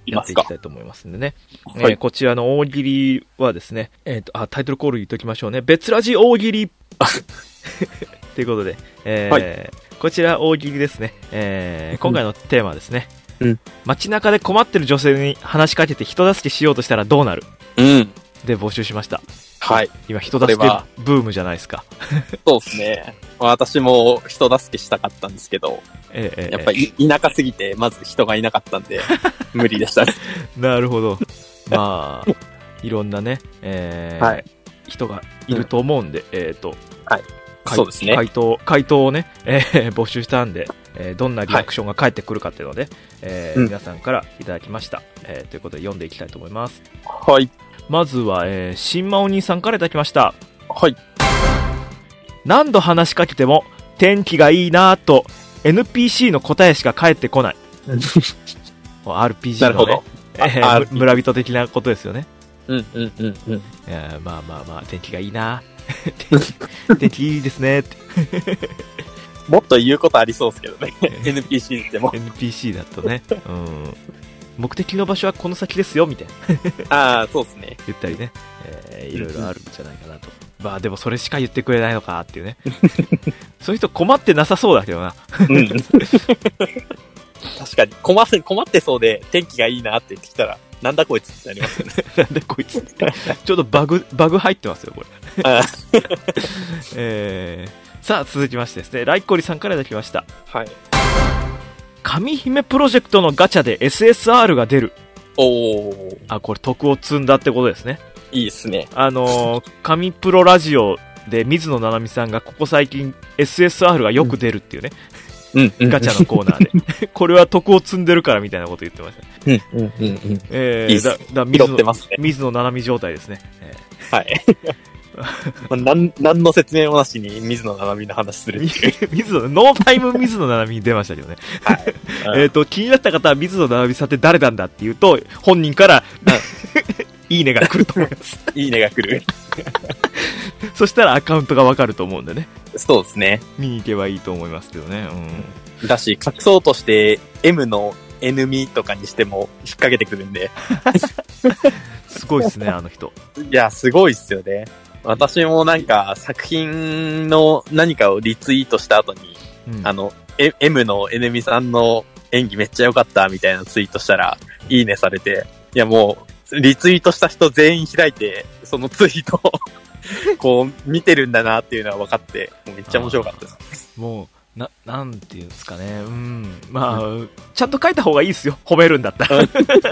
やっていきたいと思いますんでね。はい、えー、こちらの大喜利はですね、えっと、あ、タイトルコール言っときましょうね。別ラジ大喜利ということで、えーはい、こちら大喜利ですね。えー、今回のテーマはですね、うん、街中で困ってる女性に話しかけて人助けしようとしたらどうなる、うん、で募集しました。 はい。 今人助けブームじゃないですか。 そうですね。私も人助けしたかったんですけど、ええ、やっぱり田舎すぎてまず人がいなかったんで無理でしたね。 なるほど。まあいろんなね、えーはい、人がいると思うんで、うん、えっ、ー、と、 はい、そうですね。 回答回答をね、えー、募集したんで、えー、どんなリアクションが返ってくるかっていうので、はい、えーうん、皆さんからいただきました、えー。ということで読んでいきたいと思います。 はい。 まずは、えー、新馬お兄さんからいただきました。 はい。 何度話しかけても天気がいいなぁと エヌピーシー の答えしか返ってこない。アールピージー のね、えー、村人的なことですよね。 うんうんうんうん。いやまあまあまあ天気がいいな天気いいですねってもっと言うことありそうですけどね。エヌピーシー でもエヌピーシー だとね、うん、目的の場所はこの先ですよみたいなああそうですね言ったりね、えー、いろいろあるんじゃないかなと、うん、まあでもそれしか言ってくれないのかっていうねそういう人困ってなさそうだけどな、うん、確かに困って困ってそうで天気がいいなって言ってきたらなんだこいつってなりますよねなんだこいつちょっとバグバグ入ってますよこれえー、さあ続きましてですねライコリさんからいただきました。 はい。 神姫プロジェクトのガチャで エスエスアール が出る。 おー。 あ、これ徳を積んだってことですね。 いいですね。 あのー、神プロラジオで水野七海さんがここ最近 エスエスアール がよく出るっていうね、うんうん、ガチャのコーナーでこれは徳を積んでるからみたいなこと言ってました、ね。 うんうんうんうん。 えー、いいだだ水野、ね、水野七海状態ですね。えー、はい。まあ、なん何の説明もなしに水野七海の話するっていう水野ノータイム水野七海出ましたけどね、はい、えっと気になった方は水野七海さんって誰なんだっていうと本人からいいねが来ると思いますいいねが来るそしたらアカウントがわかると思うんでね。 そうですね。 見に行けばいいと思いますけどね、 うん、だし隠そうとして M の N ミとかにしても引っ掛けてくるんですごいっすねあの人。 いやすごいっすよね。私もなんか作品の何かをリツイートした後に、うん、あの、M のエネミさんの演技めっちゃ良かったみたいなツイートしたら、いいねされて、いやもう、リツイートした人全員開いて、そのツイートをこう見てるんだなっていうのは分かって、もうめっちゃ面白かったです。 もう、な、なんていうんですかね。うん。まあ、うん、ちゃんと書いた方がいいですよ。褒めるんだったら。い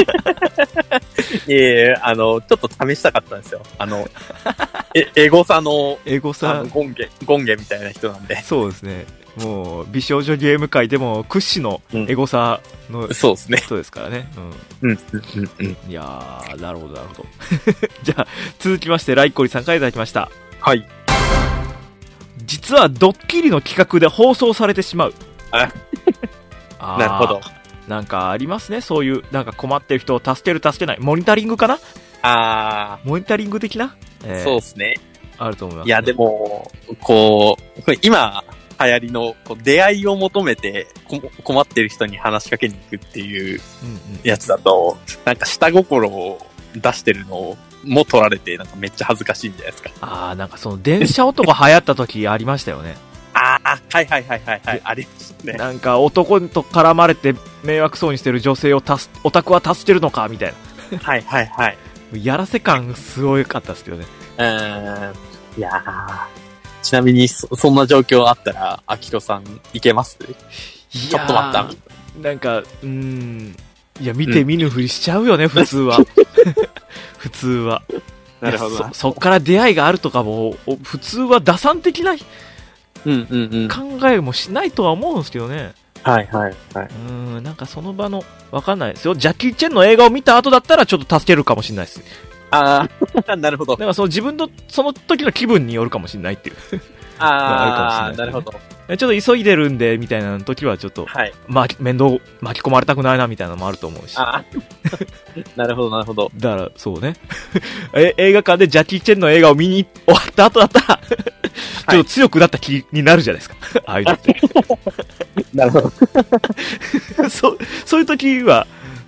えいえ、あの、ちょっと試したかったんですよ。あの、え、エゴサの、 エゴサ、 ゴンゲ、ゴンゲみたいな人なんで。 そうですね。もう、美少女ゲーム界でも屈指のエゴサの、うん、 そうですね。 人ですからね。 うん。うん、うん、うん。 いやー、なるほど、なるほど。じゃあ、続きまして、ライコリさんからいただきました。 はい。 実はドッキリの企画で放送されてしまう。 ああなるほど。 なんかありますね、そういう、なんか困ってる人を助ける、助けない。モニタリングかな。 ああ。 モニタリング的な、 えー、そうですね。 あると思います、ね。 いや、でも、こう、これ今、流行りのこう出会いを求めてこ困ってる人に話しかけに行くっていうやつだと、うんうん、なんか下心を出してるのを、も取られて、なんかめっちゃ恥ずかしいんじゃないですか。 ああ、なんかその電車男流行った時ありましたよね。 ああ、はいはいはいはいはい、ありましたね。 なんか男と絡まれて迷惑そうにしてる女性をたす、オタクは助けるのかみたいな。はいはいはい。 やらせ感すごかったですけどね。 うーん。いやー。ちなみにそ、そんな状況あったら、アキトさんいけます？ちょっと待った。 なんか、うーん。いや、見て見ぬふりしちゃうよね、うん、普通は。普通は。 なるほど。 そ、そっから出会いがあるとかも、普通は打算的な、 うんうんうん、 考えもしないとは思うんですけどね。 はいはいはい。 うん、なんかその場の、わかんないですよ。ジャッキー・チェンの映画を見た後だったらちょっと助けるかもしれないです。 ああ、なるほど。 だからその自分の、その時の気分によるかもしれないっていう。 ああ、あるかもしれない、ね、なるほど。 ちょっと急いでるんで、みたいな時はちょっと、はい。まあ、面倒、巻き込まれたくないな、みたいなのもあると思うし。 ああ。なるほど、なるほど。 だから、そうね。え、映画館でジャッキー・チェンの映画を見に終わった後だったら、ちょっと強くなった気になるじゃないですか。ああいうのって。 なるほど。 そう、そういう時は、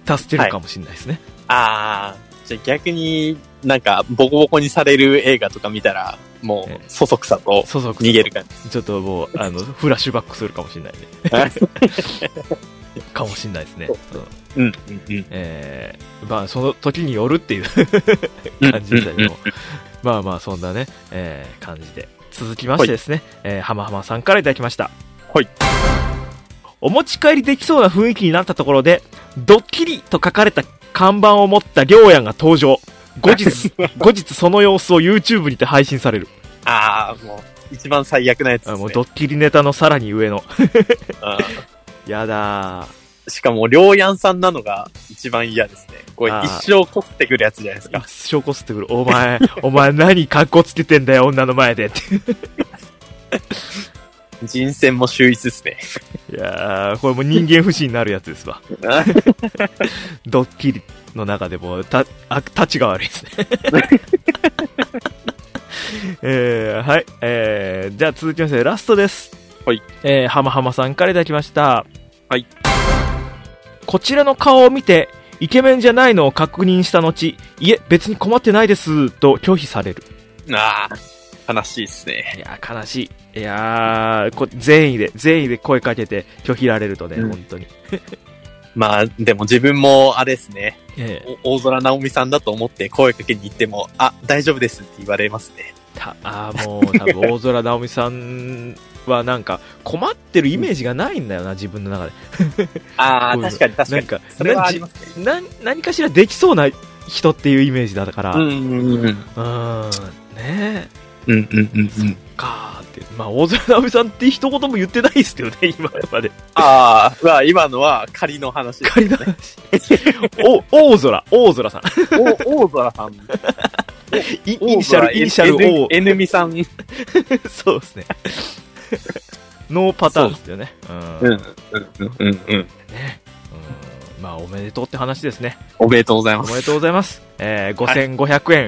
助けるかもしれないですね。 はい、ああ、じゃあ逆になんかボコボコにされる映画とか見たら、もうそそくさと逃げる感じ。 ちょっともう、あの、フラッシュバックするかもしれないね。かもしれないですね。 うん、うん、うん。 えー、まあその時によるっていう感じだけど、うんうんうん、まあまあそんなね、えー、感じで。続きましてですね、はい、えー、はまはまさんからいただきました。 はい。 お持ち帰りできそうな雰囲気になったところで、ドッキリと書かれた看板を持ったりょうやんが登場。後日、後日その様子を YouTube にて配信される。 ああ、もう、一番最悪なやつですね。 もうドッキリネタのさらに上の。あやだー。しかも、りょうやんさんなのが一番嫌ですね。これ一生こすってくるやつじゃないですか。 一生こすってくる。お前、お前何格好つけてんだよ、女の前でって。 人選も秀逸ですね。 いやー、これもう人間不信になるやつですわ。ドッキリの中でも、た、あ、たちが悪いですね。えー、はい。えー、じゃあ続きまして、ラストです。 はい。 えー、はまはまさんからいただきました。 はい。 こちらの顔を見て、イケメンじゃないのを確認した後、いえ、別に困ってないです、と拒否される。 ああ、悲しいですね。 いや、悲しい。いやー、こ善意で、善意で声かけて拒否られるとね、うん、本当に。 まあ、でも自分も、あれですね、 ええ、 大空直美さんだと思って声かけに行っても、あ、大丈夫ですって言われますね。 たあもう、多分大空直美さんはなんか、困ってるイメージがないんだよな、自分の中で。 ああ、確かに確かに。なんか、それはありますね。 な、何かしらできそうな人っていうイメージだから。 うんうんうん。うん、 ねえ。 うんうんうんうん。そっかーって。まあ、大空直美さんって一言も言ってないですけどね、今まで。 ああ、まあ今のは仮の話です、 ね。仮の話。お、大空、大空さん。 お、大空さん。 イニシャル、イニシャル O。 えぬみさん。 そうですね。ノーパターンですよね。 うん。うん、うん、うん、うん。 ね。まあ、おめでとうって話ですね。 おめでとうございます。 おめでとうございます。えー、ごせんごひゃくえん。はい、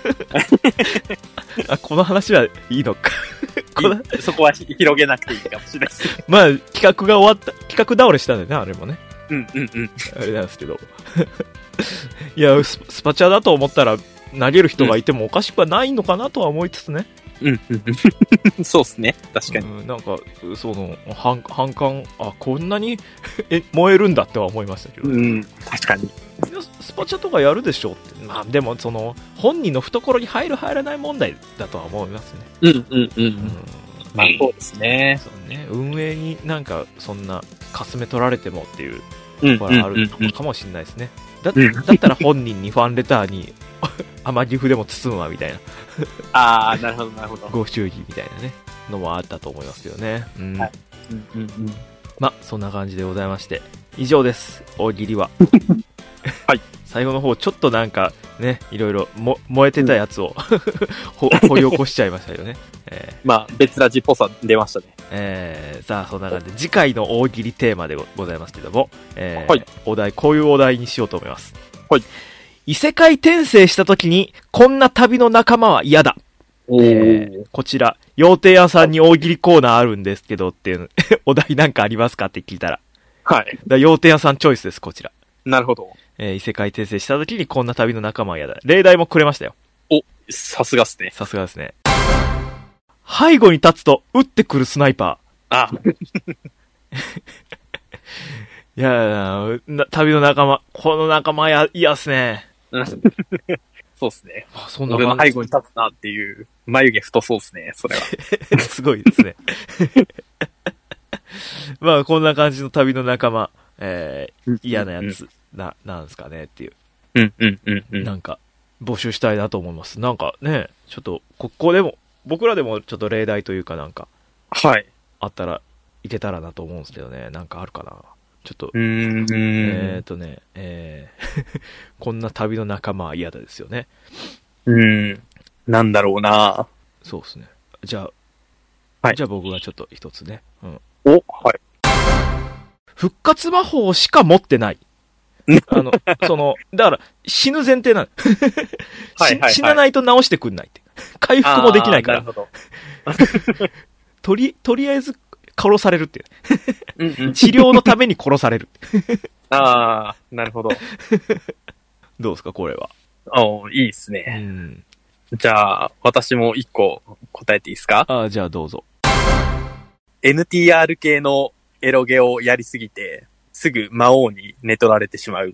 あ、この話はいいのかこの。そこは広げなくていいかもしれないです。 まあ、企画が終わった、企画倒れしたんだよね、あれもね。 うんうんうん。 あれなんですけど。いやス、スパチャだと思ったら、投げる人がいてもおかしくはないのかなとは思いつつね。 うんうんうん。そうですね。確かに。 うん、なんか、その、反、反感、あ、こんなにえ、燃えるんだっては思いましたけど。 うん、確かに。 スパチャとかやるでしょって。まあ、でも、その、本人の懐に入る入らない問題だとは思いますね。 うんうんうん。うん、まあ、そうですね。 そうね。運営になんか、そんな、かすめ取られてもっていう、ところがあるのかもしれないですね。だ, だったら本人にファンレターに、天岐阜でも包むわ、みたいな。 ああ、なるほど、なるほど。 ご祝儀みたいなね、のもあったと思いますけどね。うん。はい、 うんうんうん。 ま、そんな感じでございまして。以上です、大喜利は。 はい。 最後の方、ちょっとなんか、ね、いろいろも燃えてたやつを、うん、掘り起こしちゃいましたよね。 えー、まあ、別ラジっぽさ出ましたね。 えー、さあ、そんな感じで、次回の大喜利テーマで ご, ございますけども、えー、 はい。 お題、こういうお題にしようと思います。 はい。 異世界転生した時に、こんな旅の仲間は嫌だ。えー、こちら、羊蹄屋さんに大喜利コーナーあるんですけどっていう、お題なんかありますかって聞いたら。 はい。 だ羊蹄屋さんチョイスです、こちら。 なるほど。 えー、異世界転生した時にこんな旅の仲間は嫌だ。例題もくれましたよ。 お、さすがっすね。 さすがですね。背後に立つと、撃ってくるスナイパー。あいやーな、旅の仲間、この仲間や、嫌っすね。 そうっすね。 あ、そんな俺の背後に立つなっていう、眉毛太そうっすね、それは。 すごいですね。まあ、こんな感じの旅の仲間、えー、嫌なやつ、な、なんですかねっていう。 うんうんうんうん。 なんか、募集したいなと思います。なんかね、ちょっと、ここでも、僕らでもちょっと例題というかなんか、 はい。 あったらいけたらなと思うんですけどね。なんかあるかな。ちょっと、 うーんえーとね、えー、こんな旅の仲間は嫌だですよね。 うーん。なんだろうな。 そうですね。じゃあ、 はい。 じゃあ僕がちょっと一つね。うん。 お、はい。 復活魔法しか持ってない。あの、その、だから死ぬ前提なの。はいはいはい、死なないと治してくんないって。回復もできないから。なるほど。とり、とりあえず殺されるっていう。うんうん、治療のために殺される。 ああ、なるほど。 どうですか、これは。 おいいですね。うん、じゃあ、私も一個答えていいですか？ ああ、じゃあどうぞ。 エヌティーアール 系のエロゲをやりすぎて、すぐ魔王に寝取られてしまう。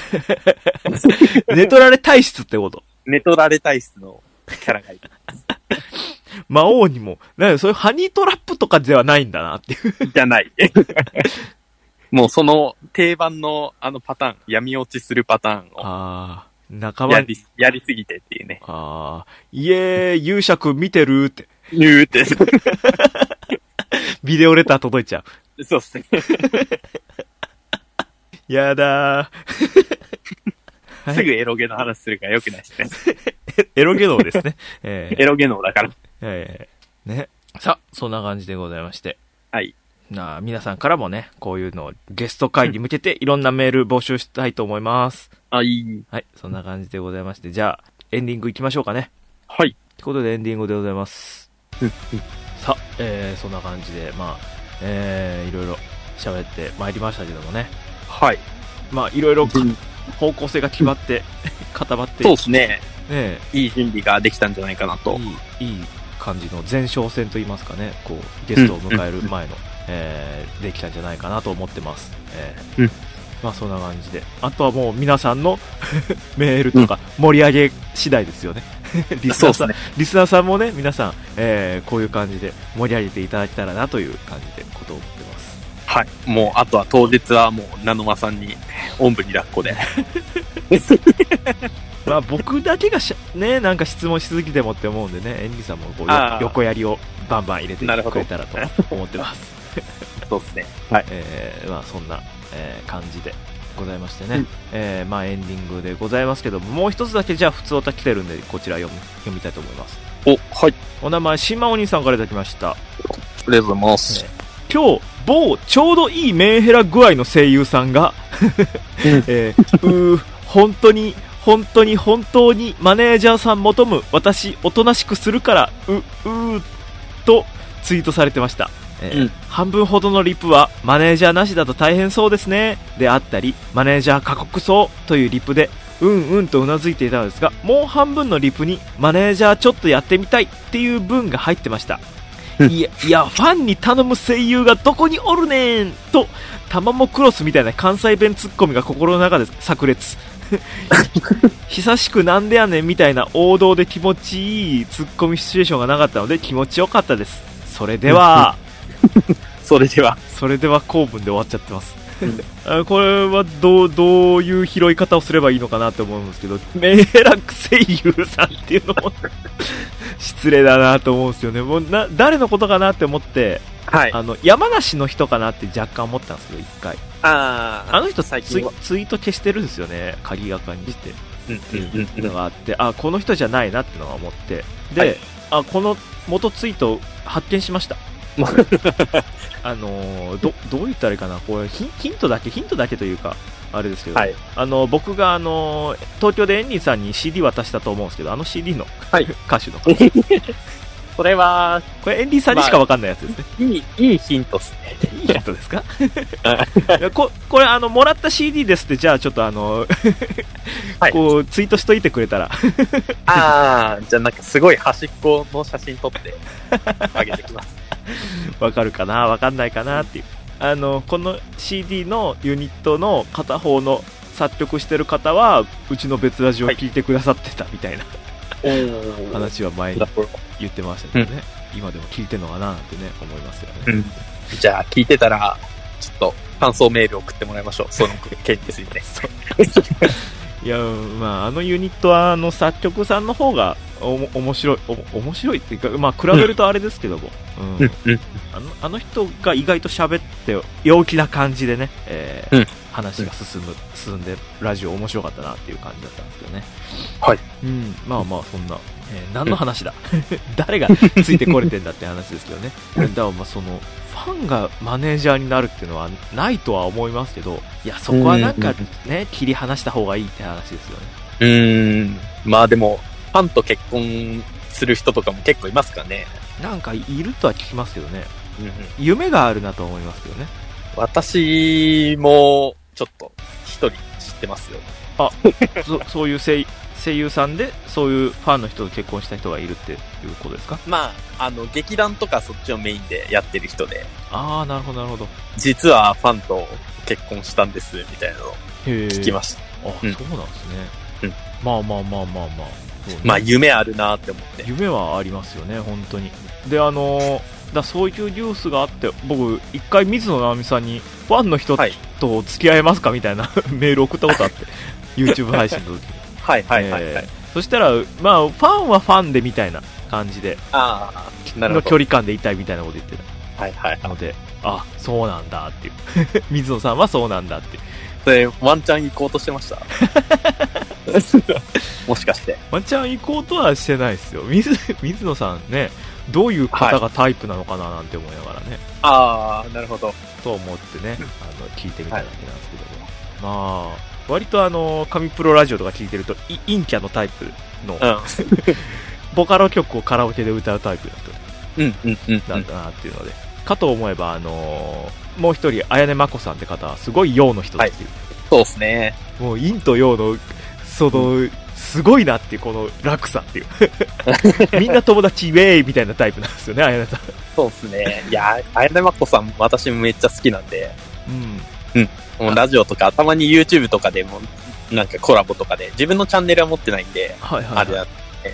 寝取られ体質ってこと？ 寝取られ体質のキャラがいる。 魔王にも、なんかそういうハニートラップとかではないんだなっていう。 じゃない。もうその定番のあのパターン、闇落ちするパターンを。 ああ、仲間やり、やりすぎてっていうね。 ああ、イエーイ、勇者くん見てるって。 言うって。 ビデオレター届いちゃう。そうっすね。 やだー。すぐエロゲの話するから良くないですね。 エロゲ能ですね。 えー、エロゲ能だから。 えー、ね。さあ、そんな感じでございまして。 はい。 なあ、皆さんからもね、こういうのをゲスト会に向けていろんなメール募集したいと思います。 あ、いい。 はい、そんな感じでございまして、じゃあ、エンディング行きましょうかね。 はい。 ってことでエンディングでございます。さあ、えー、そんな感じで、まあ、えー、いろいろ喋ってまいりましたけどもね。 はい。 まあ、いろいろ方向性が決まって、固まって。 そうですね。 ねいい準備ができたんじゃないかなと。 いい、いい感じの前哨戦といいますかね、こう、ゲストを迎える前の、うん、えー、できたんじゃないかなと思ってます。えー、うん。まあそんな感じで。あとはもう皆さんのメールとか盛り上げ次第ですよね。リスナーさん、ね、リスナーさんもね、皆さん、えー、こういう感じで盛り上げていただけたらなという感じでことを思ってます。 はい。もう、あとは当日はもう、ナノマさんに、おんぶに抱っこで。 まあ僕だけがしね、なんか質問しすぎてもって思うんでね、エンリさんもこう横やりをバンバン入れてくれたらと思ってます。 そうですね。はい。 えー、まあそんな、えー、感じでございましてね、うん、えー、まあエンディングでございますけども、もう一つだけじゃあ普通歌来てるんで、こちら読み、読みたいと思います。 お、はい。 お名前、しんまお兄さんからいただきました。ありがとうございます。 えー、今日、某ちょうどいいメンヘラ具合の声優さんが、えー、うー、本当に、本当に本当にマネージャーさん求む私おとなしくするからううーとツイートされてました、えーうん、半分ほどのリプはマネージャーなしだと大変そうですねであったり、マネージャー過酷そうというリプでうんうんとうなずいていたのですが、もう半分のリプにマネージャーちょっとやってみたいっていう文が入ってました。いやいや、ファンに頼む声優がどこにおるねんとタマモクロスみたいな関西弁ツッコミが心の中で炸裂。久しくなんでやねんみたいな王道で気持ちいいツッコミシチュエーションがなかったので気持ちよかったです。それではそれではそれでは公文で終わっちゃってます。これはどうどういう拾い方をすればいいのかなって思うんですけど、メンヘラ声優さんっていうのも失礼だなと思うんですよね。もうな誰のことかなって思って、はい、あの山梨の人かなって若干思ったんですけど、一回ああの人最近ツイ、ツイート消してるんですよね、鍵がかにしてっていうのがあって、あこの人じゃないなってのが思って、で、はい、あこの元ツイート発見しました。あのー、どどう言ったらいいかな、これヒントだけヒントだけというかあれですけど、はい、あの僕があの東京でエンリーさんに シーディー 渡したと思うんですけど、あの シーディー の、はい、歌手のこれはこれエンリーさんにしか分かんないやつですね、 まあ、いいいいヒントですね。 いいヒントですか？ここれあのもらった シーディー ですって、じゃあちょっとあの、はい、こうツイートしといてくれたらああ、じゃあなんかすごい端っこの写真撮ってあげてきます。 わかるかなわかんないかなっていう、あのこの シーディー のユニットの片方の作曲してる方はうちの別ラジオを聞いてくださってたみたいな、はい、話は前に言ってましたけどね、うん、今でも聞いてるのかななんてね思いますよね、 うん、じゃあ聞いてたらちょっと感想メール送ってもらいましょう、その件について。 いや、まあ、あのユニットはあの作曲さんの方がおも面白いお面白いっていうか、まあ、比べるとあれですけども、うんうん、あのあの人が意外と喋って陽気な感じでね、えーうん、話が進む進んでラジオ面白かったなっていう感じだったんですけどね。 はい、 うん、まあまあそんな、えー、何の話だ誰がついてこれてんだって話ですけどね。だからまあそのファンがマネージャーになるっていうのはないとは思いますけど、いやそこはなんかね切り離した方がいいって話ですよね。 うーん、まあでもファンと結婚する人とかも結構いますかね。 なんかいるとは聞きますけどね、うんうん、夢があるなと思いますけどね。 私もちちょっと一人知ってますよ。 あ、そ, そういう声声優さんでそういうファンの人と結婚した人がいるっていうことですか？ まあ、あの、劇団とかそっちをメインでやってる人で。 ああ、なるほど、なるほど。 実はファンと結婚したんです、みたいなのを聞きました。 あ、うん、そうなんですね。うん。まあまあまあまあまあ。 ね、まあ、夢あるなって思って。 夢はありますよね、本当に。で、あのー、だそういうニュースがあって、僕、一回水野直美さんに、ファンの人と付き合えますかみたいなメール送ったことあって、YouTube 配信の時に。 はいはいはい、はい、 えー。そしたら、まあ、ファンはファンでみたいな感じで、 ああ、なるほど。 の距離感でいたいみたいなこと言ってた。はいはい、はい。 ので、あ、そうなんだっていう。水野さんはそうなんだっていう。 それ、ワンチャン行こうとしてましたもしかして。 ワンチャン行こうとはしてないですよ。水、水野さんね、どういう方がタイプなのかななんて思いながらね。 はい、ああ、なるほど。 と思ってね、あの、聞いてみただけなんですけども。はい、まあ、割とあの、神プロラジオとか聞いてると、陰キャのタイプの、うん、ボカロ曲をカラオケで歌うタイプの人なんだなっていうので、かと思えば、あのー、もう一人、綾音真子さんって方は、すごい陽の人だっていう。はい、 そうですね。 もう陰と陽の、その、うん、すごいなっていう、この落差っていう。みんな友達イェーイみたいなタイプなんですよね、綾音さん。 そうですね。いや、綾音真子さん、私めっちゃ好きなんで。うん。うん。もうラジオとか、たまに YouTube とかでも、なんかコラボとかで、自分のチャンネルは持ってないんで、はいはいはい、あれだって、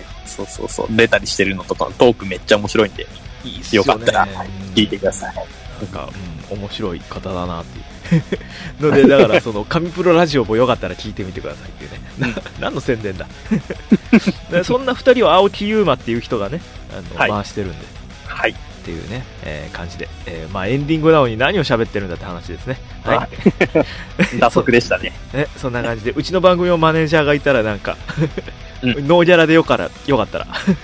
そうそうそう、出たりしてるのとかのトークめっちゃ面白いんで、いいっすよね、よかったら聞いてください。 なんか、うん、面白い方だなっていう。ので、だから、その、神プロラジオもよかったら聞いてみてくださいっていうね。な何の宣伝だ。そんな二人は青木優馬っていう人がね、あの、はい、回してるんで。 はい。 っていうね、えー、感じで、えー、まあエンディングなのに何を喋ってるんだって話ですね。はい。 打足でしたね。 ね、そんな感じで、うちの番組のマネージャーがいたらなんか、うん、ノーギャラでよから、よかったら、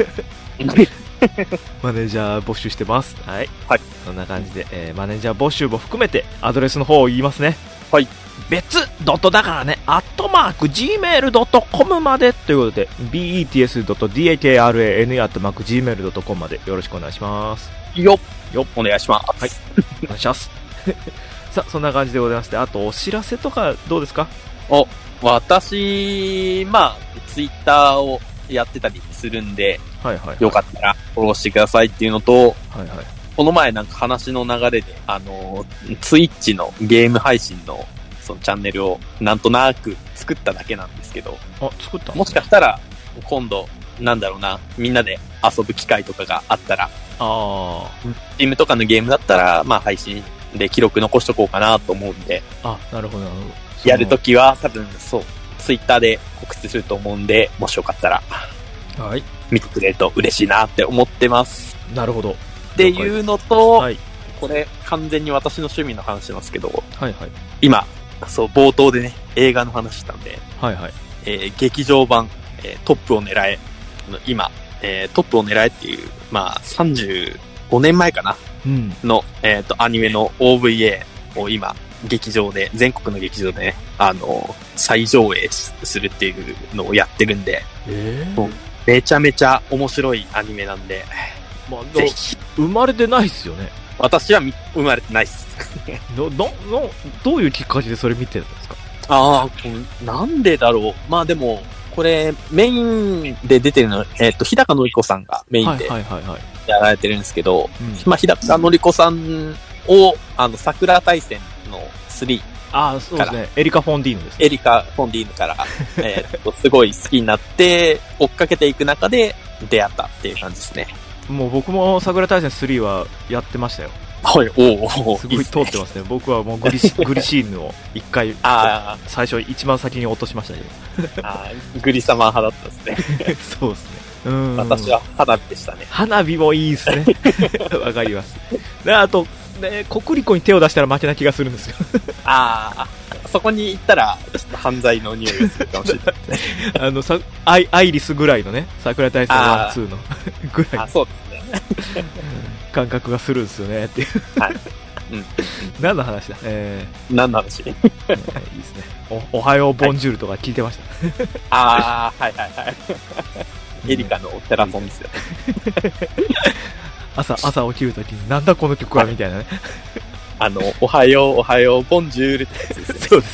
マネージャー募集してます。はい。はい。そんな感じで、えー、マネージャー募集も含めて、アドレスの方を言いますね。 はい。 別ドットだからね、アットマーク、ジーメールドットコム までということで、ビーイーティーエスドットディーエーケーアールエーエヌイー アットマーク、ジーメールドットコム までよろしくお願いします。 よっ。よっ。お願いします。 はい。お願いします。さあ、そんな感じでございまして、あとお知らせとかどうですか？ お、私、まあ、ツイッターをやってたりするんで、はいはいはい、よかったらフォローしてくださいっていうのと、はいはい、この前なんか話の流れで、あの、ツイッチのゲーム配信のそのチャンネルをなんとなく作っただけなんですけど、 あ、作った、ね、 もしかしたら今度、なんだろうな、みんなで遊ぶ機会とかがあったら、 あチームとかのゲームだったら、まあ配信で記録残しとこうかなと思うんで、 あ、なるほど、なるほど。 やるときは多分そう、ツイッターで告知すると思うんで、もしよかったら、 はい。 見てくれると嬉しいなって思ってます。 なるほど。 っていうのと、はい、これ完全に私の趣味の話なんですけど、 はいはい。 今、そう、冒頭でね、映画の話したんで、 はいはい。 えー、劇場版、えー、トップを狙え、今、えー、トップを狙えっていう、まあ、さんじゅうごねんまえかな、うん、の、えっと、アニメの オーブイエー を今、劇場で、全国の劇場でね、あの、再上映するっていうのをやってるんで、 えー、 めちゃめちゃ面白いアニメなんで、 まあ、ぜひ。生まれてないっすよね。 私は生まれてないっす。 ど、ど、どういうきっかけでそれ見てるんですか？ ああ、なんでだろう。まあでも、これ、メインで出てるの、えっ、ー、と、日高のり子さんがメインでやられてるんですけど、まあ、日高のり子さんを、あの、桜大戦のスリー。 ああ、そうですね。エリカ・フォンディーヌですね。エリカ・フォンディーヌから、えっと、すごい好きになって、追っかけていく中で出会ったっていう感じですね。 もう僕も桜大戦スリーはやってましたよ。 はい、おお、 すごい通ってますね。いいね。僕はもうグリシグリシーヌを一回、あ最初一番先に落としましたけど。 あグリサマー派だったですね。 そうですね。うん。 私は花火でしたね。 花火もいいですね。わかります。で、あと、ね、コクリコに手を出したら負けな気がするんですよ。 ああ、そこに行ったら、ちょっと犯罪の匂いがするかもしれないですね。 あの、さ、アイ、アイリスぐらいのね、桜大戦ワン、ツーのぐらい。 あ、そうですね。 感覚がするんですよね、っていう。はい。うん。何の話だえー。何の話、えー、いいですね。お、おはよう、ボンジュールとか聞いてました。 はい、ああ、はいはいはい。エリカのテラフォンですよ。 朝、朝起きるときに、なんだこの曲はみたいなね。 あの、おはよう、おはよう、ボンジュールってやつですね。 そうです。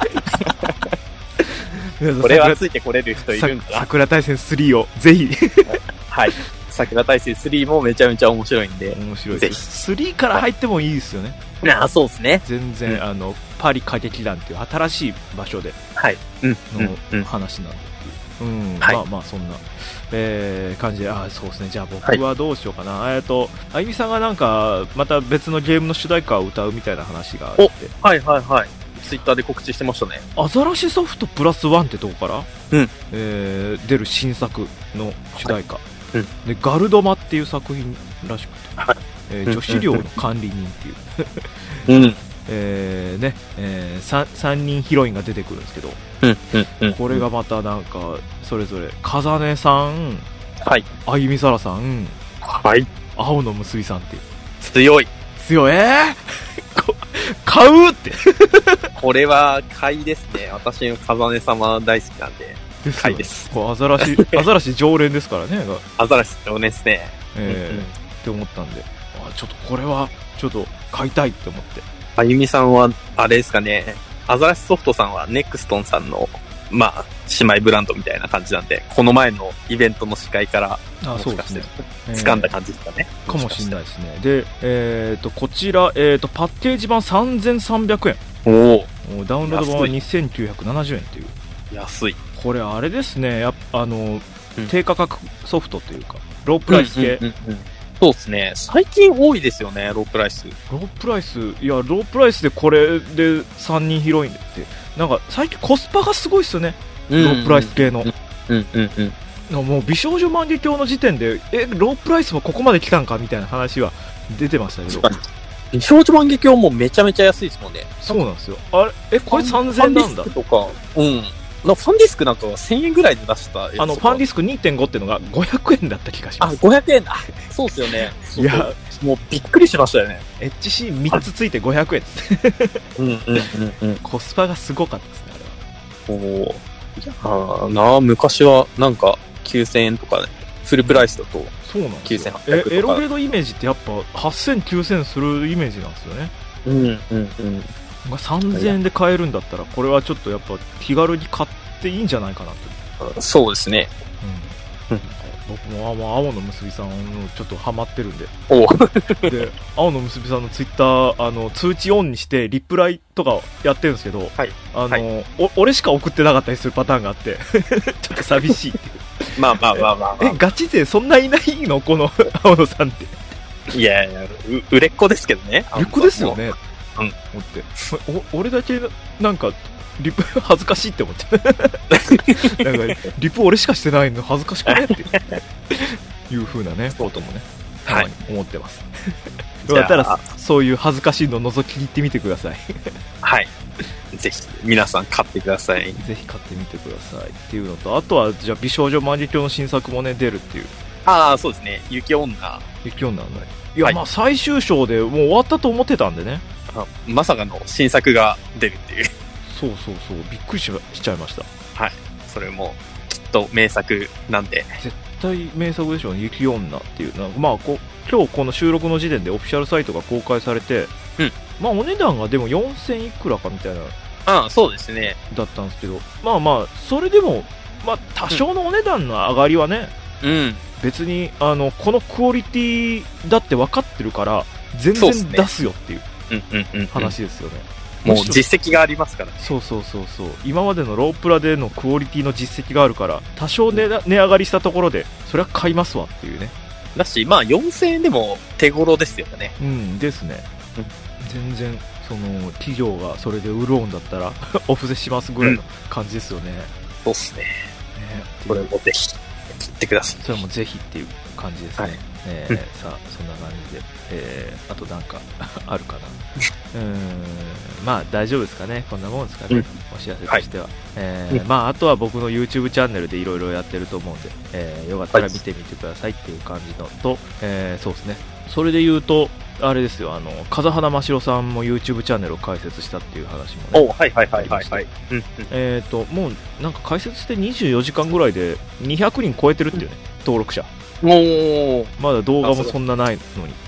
これはついてこれる人いるんだな。 桜大戦スリーをぜひ。 はい。桜大戦スリーもめちゃめちゃ面白いんで。 面白いです。スリーから入ってもいいですよね。 ああ、そうですね。 全然、うん、あの、パリ歌劇団っていう新しい場所で。 はい。うん。 の話なんで。うん。 はい、 まあまあ、そんな、えー、感じで、ああ、そうですね。じゃあ僕はどうしようかな。はい、えっと、あゆみさんがなんか、また別のゲームの主題歌を歌うみたいな話があって。 はいはいはい。ツイッターで告知してましたね。 アザラシソフトプラスワンってとこから、 うんえー、出る新作の主題歌、 はいうん、 でガルドマっていう作品らしくて、 はいえー、女子寮の管理人っていう、 うんえーねえー、3, さんにんヒロインが出てくるんですけど、 うんうん、 これがまたなんかそれぞれ風音さん、 はい、 あゆみさらさん、 はい、 青のむすびさんっていう強い強い、えー、買うってこれは買いですね。私の風音様大好きなんで買いです。 こうアザラシアザラシ常連ですからね。 アザラシ常連ですね。 えーうんうん、って思ったんで、あちょっとこれはちょっと買いたいって思って。 あゆみさんはあれですかね。アザラシソフトさんはネクストンさんのまあ姉妹ブランドみたいな感じなんで、この前のイベントの司会からもしかして掴んだ感じですかね。 かもしれないですね。で、えっ、ー、とこちら、えっ、ー、とパッケージ版さんぜんさんびゃくえん。 おお。 ダウンロード版はにせんきゅうひゃくななじゅうえんという。 安い。 これあれですね。やっぱあの、うん、低価格ソフトというかロープライス系。 うんうんうんうん、そうですね。最近多いですよね、ロープライス。 ロープライス、いやロープライスでこれでさんにんヒロインってなんか最近コスパがすごいですよね。ロープライス系の。 うんうんうん。 もう美少女万華鏡の時点でえロープライスはここまで来たんかみたいな話は出てましたけど。 美少女万華鏡もめちゃめちゃ安いですもんね。 そうなんですよ。あれえこれさんぜんえんなんだ。 ファンディスクとか、うん。なファンディスクなんかはせんえんぐらいで出したやつとか。 あのファンディスク にてんご っていうのがごひゃくえんだった気がします。 あ、ごひゃくえんだ。そうっすよね。 いやもうびっくりしましたよね。 エイチシーみっ つついてごひゃくえんです。 うんうんうんうん。 コスパがすごかったですねあれは。 おお。ああなあ昔はなんかきゅうせんえんとかね。フルプライスだと。 そうなんですよ。 きゅうせんはっぴゃくえんとか。 エロゲドイメージってやっぱはっせんきゅうせんするイメージなんですよね。 うんうんうんまあ、さんぜんえんで買えるんだったらこれはちょっとやっぱ気軽に買っていいんじゃないかなと。そうですね、 うん、僕も青のむすびさんのちょっとハマってるんでおで青のむすびさんのツイッターあの通知オンにしてリプライとかやってるんですけど、 はい、 あの、 はい、 お俺しか送ってなかったりするパターンがあってちょっと寂しいっていうまあまあまあまあ、まあ、 えガチ勢そんないないのこの青野さんっていやいや売れっ子ですけどね。 売れっ子ですよね。 うん、 思ってお俺だけなんかリプ恥ずかしいって思ってなんかリプ俺しかしてないの恥ずかしくねっていう風なねこともね、はい、思ってます。よかったらそういう恥ずかしいのを覗きに行ってみてください。 はいぜひ皆さん買ってください。 ぜひ買ってみてくださいっていうのと、あとはじゃあ美少女万華鏡の新作もね出るっていう。 ああそうですね。雪女雪女なんだ。いや、はい、まあ最終章でもう終わったと思ってたんでね。 あまさかの新作が出るっていう。 そうそうそうびっくり し, しちゃいました。 はい、それもきっと名作なんで絶対名作でしょうね。雪女っていうなんかまあこ今日この収録の時点でオフィシャルサイトが公開されて、 うん、 まあお値段がでもよんせんいくらかみたいなああそうですねだったんですけど、まあまあそれでもまあ多少のお値段の上がりはね、 うん、 別にあのこのクオリティだって分かってるから全然出すよっていう話ですよね。 もう実績がありますからね。 そうそうそうそう今までのロープラでのクオリティの実績があるから多少 値, 値上がりしたところでそれは買いますわっていうね。 だしまあよんせんえんでも手頃ですよね。 うんですね、うん、全然その企業がそれで潤うんだったらお布施しますぐらいの感じですよね、うん、 そうっすね。ねこれもぜひ切ってください。 それもぜひっていう感じですね、はいえーうん、さあそんな感じで、えー、あとなんかあるかなうーんまあ大丈夫ですかね。こんなもんですかね、うん、お知らせとしては、はいえーうん、まああとは僕の YouTube チャンネルでいろいろやってると思うんで、えー、よかったら見てみてくださいっていう感じのと、はいえー、そうですね。それで言うとあれですよ、あの風花真城さんも YouTube チャンネルを開設したっていう話もね。 おはいはいはいはいはい、うんうん、 えっ、ー、ともうなんか開設してにじゅうよじかんぐらいでにひゃくにん超えてるっていうね、うん、登録者。 おまだ動画もそんなないのにっていう。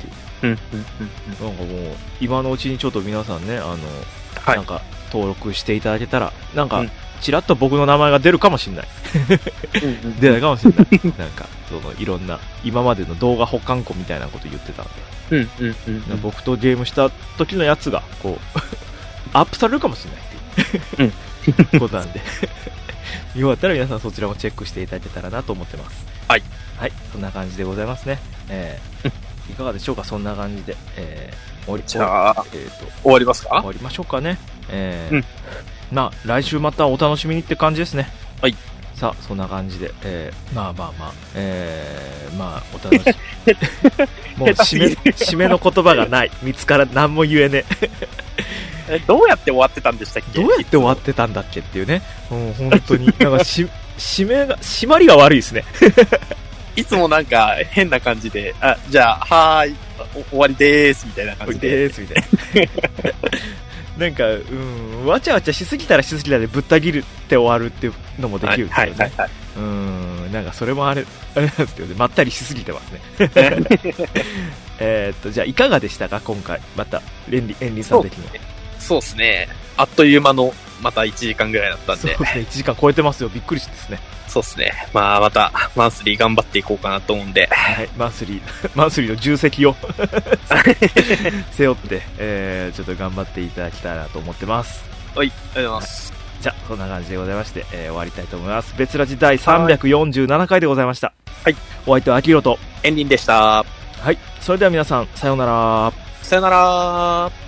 うんうんうん、なんかもう今のうちにちょっと皆さんね、あの、はい、なんか登録していただけたら、なんかちらっと僕の名前が出るかもしれない出ないかもしれないなんかそのいろんな今までの動画保管庫みたいなこと言ってたんで、 うんうんうんうん、 僕とゲームした時のやつがこうアップされるかもしれないっていうことなんでよかったら皆さんそちらもチェックしていただけたらなと思ってます。 はい、 はい、そんな感じでございますね。えー、いかがでしょうか。そんな感じで、えー、終わりじゃあ、えーと、終わりますか。 終わりましょうかね。えー、うん、まあ来週またお楽しみにって感じですね。 はい。 さあそんな感じで、えー、まあまあまあ、えー、まあお楽しみもう締め締めの言葉がない。見つから何も言えねえ。どうやって終わってたんでしたっけ。 どうやって終わってたんだっけっていうね。もう本当になんかし締めが締まりが悪いですね。 いつもなんか変な感じで、あ、じゃあはーい終わりでーすみたいな感じで。 でーすみたいな。なんか、うん、わちゃわちゃしすぎたらしすぎたでぶった切るって終わるっていうのもできるんですよね。はいはいはいはい、うん、なんかそれもあれ、あれなんですけどね、まったりしすぎてますね。えっと、じゃあいかがでしたか今回、また、エンリ、エンリさん的には。 そうですね。あっという間の、またいちじかんぐらいだったんで。 そうですね、いちじかん超えてますよ。びっくりしてですね。 そうですね。まあ、また、マンスリー頑張っていこうかなと思うんで。 はい、マンスリー、マンスリーの重責を背負って、えー、ちょっと頑張っていただきたいなと思ってます。 はい、ありがとうございます。はい、 じゃあ、そんな感じでございまして、えー、終わりたいと思います。別ラジ第さんびゃくよんじゅうななかいでございました。 はい。 お相手はアキヒロと、 エンリンでした。 はい。それでは皆さん、さようなら。 さようなら。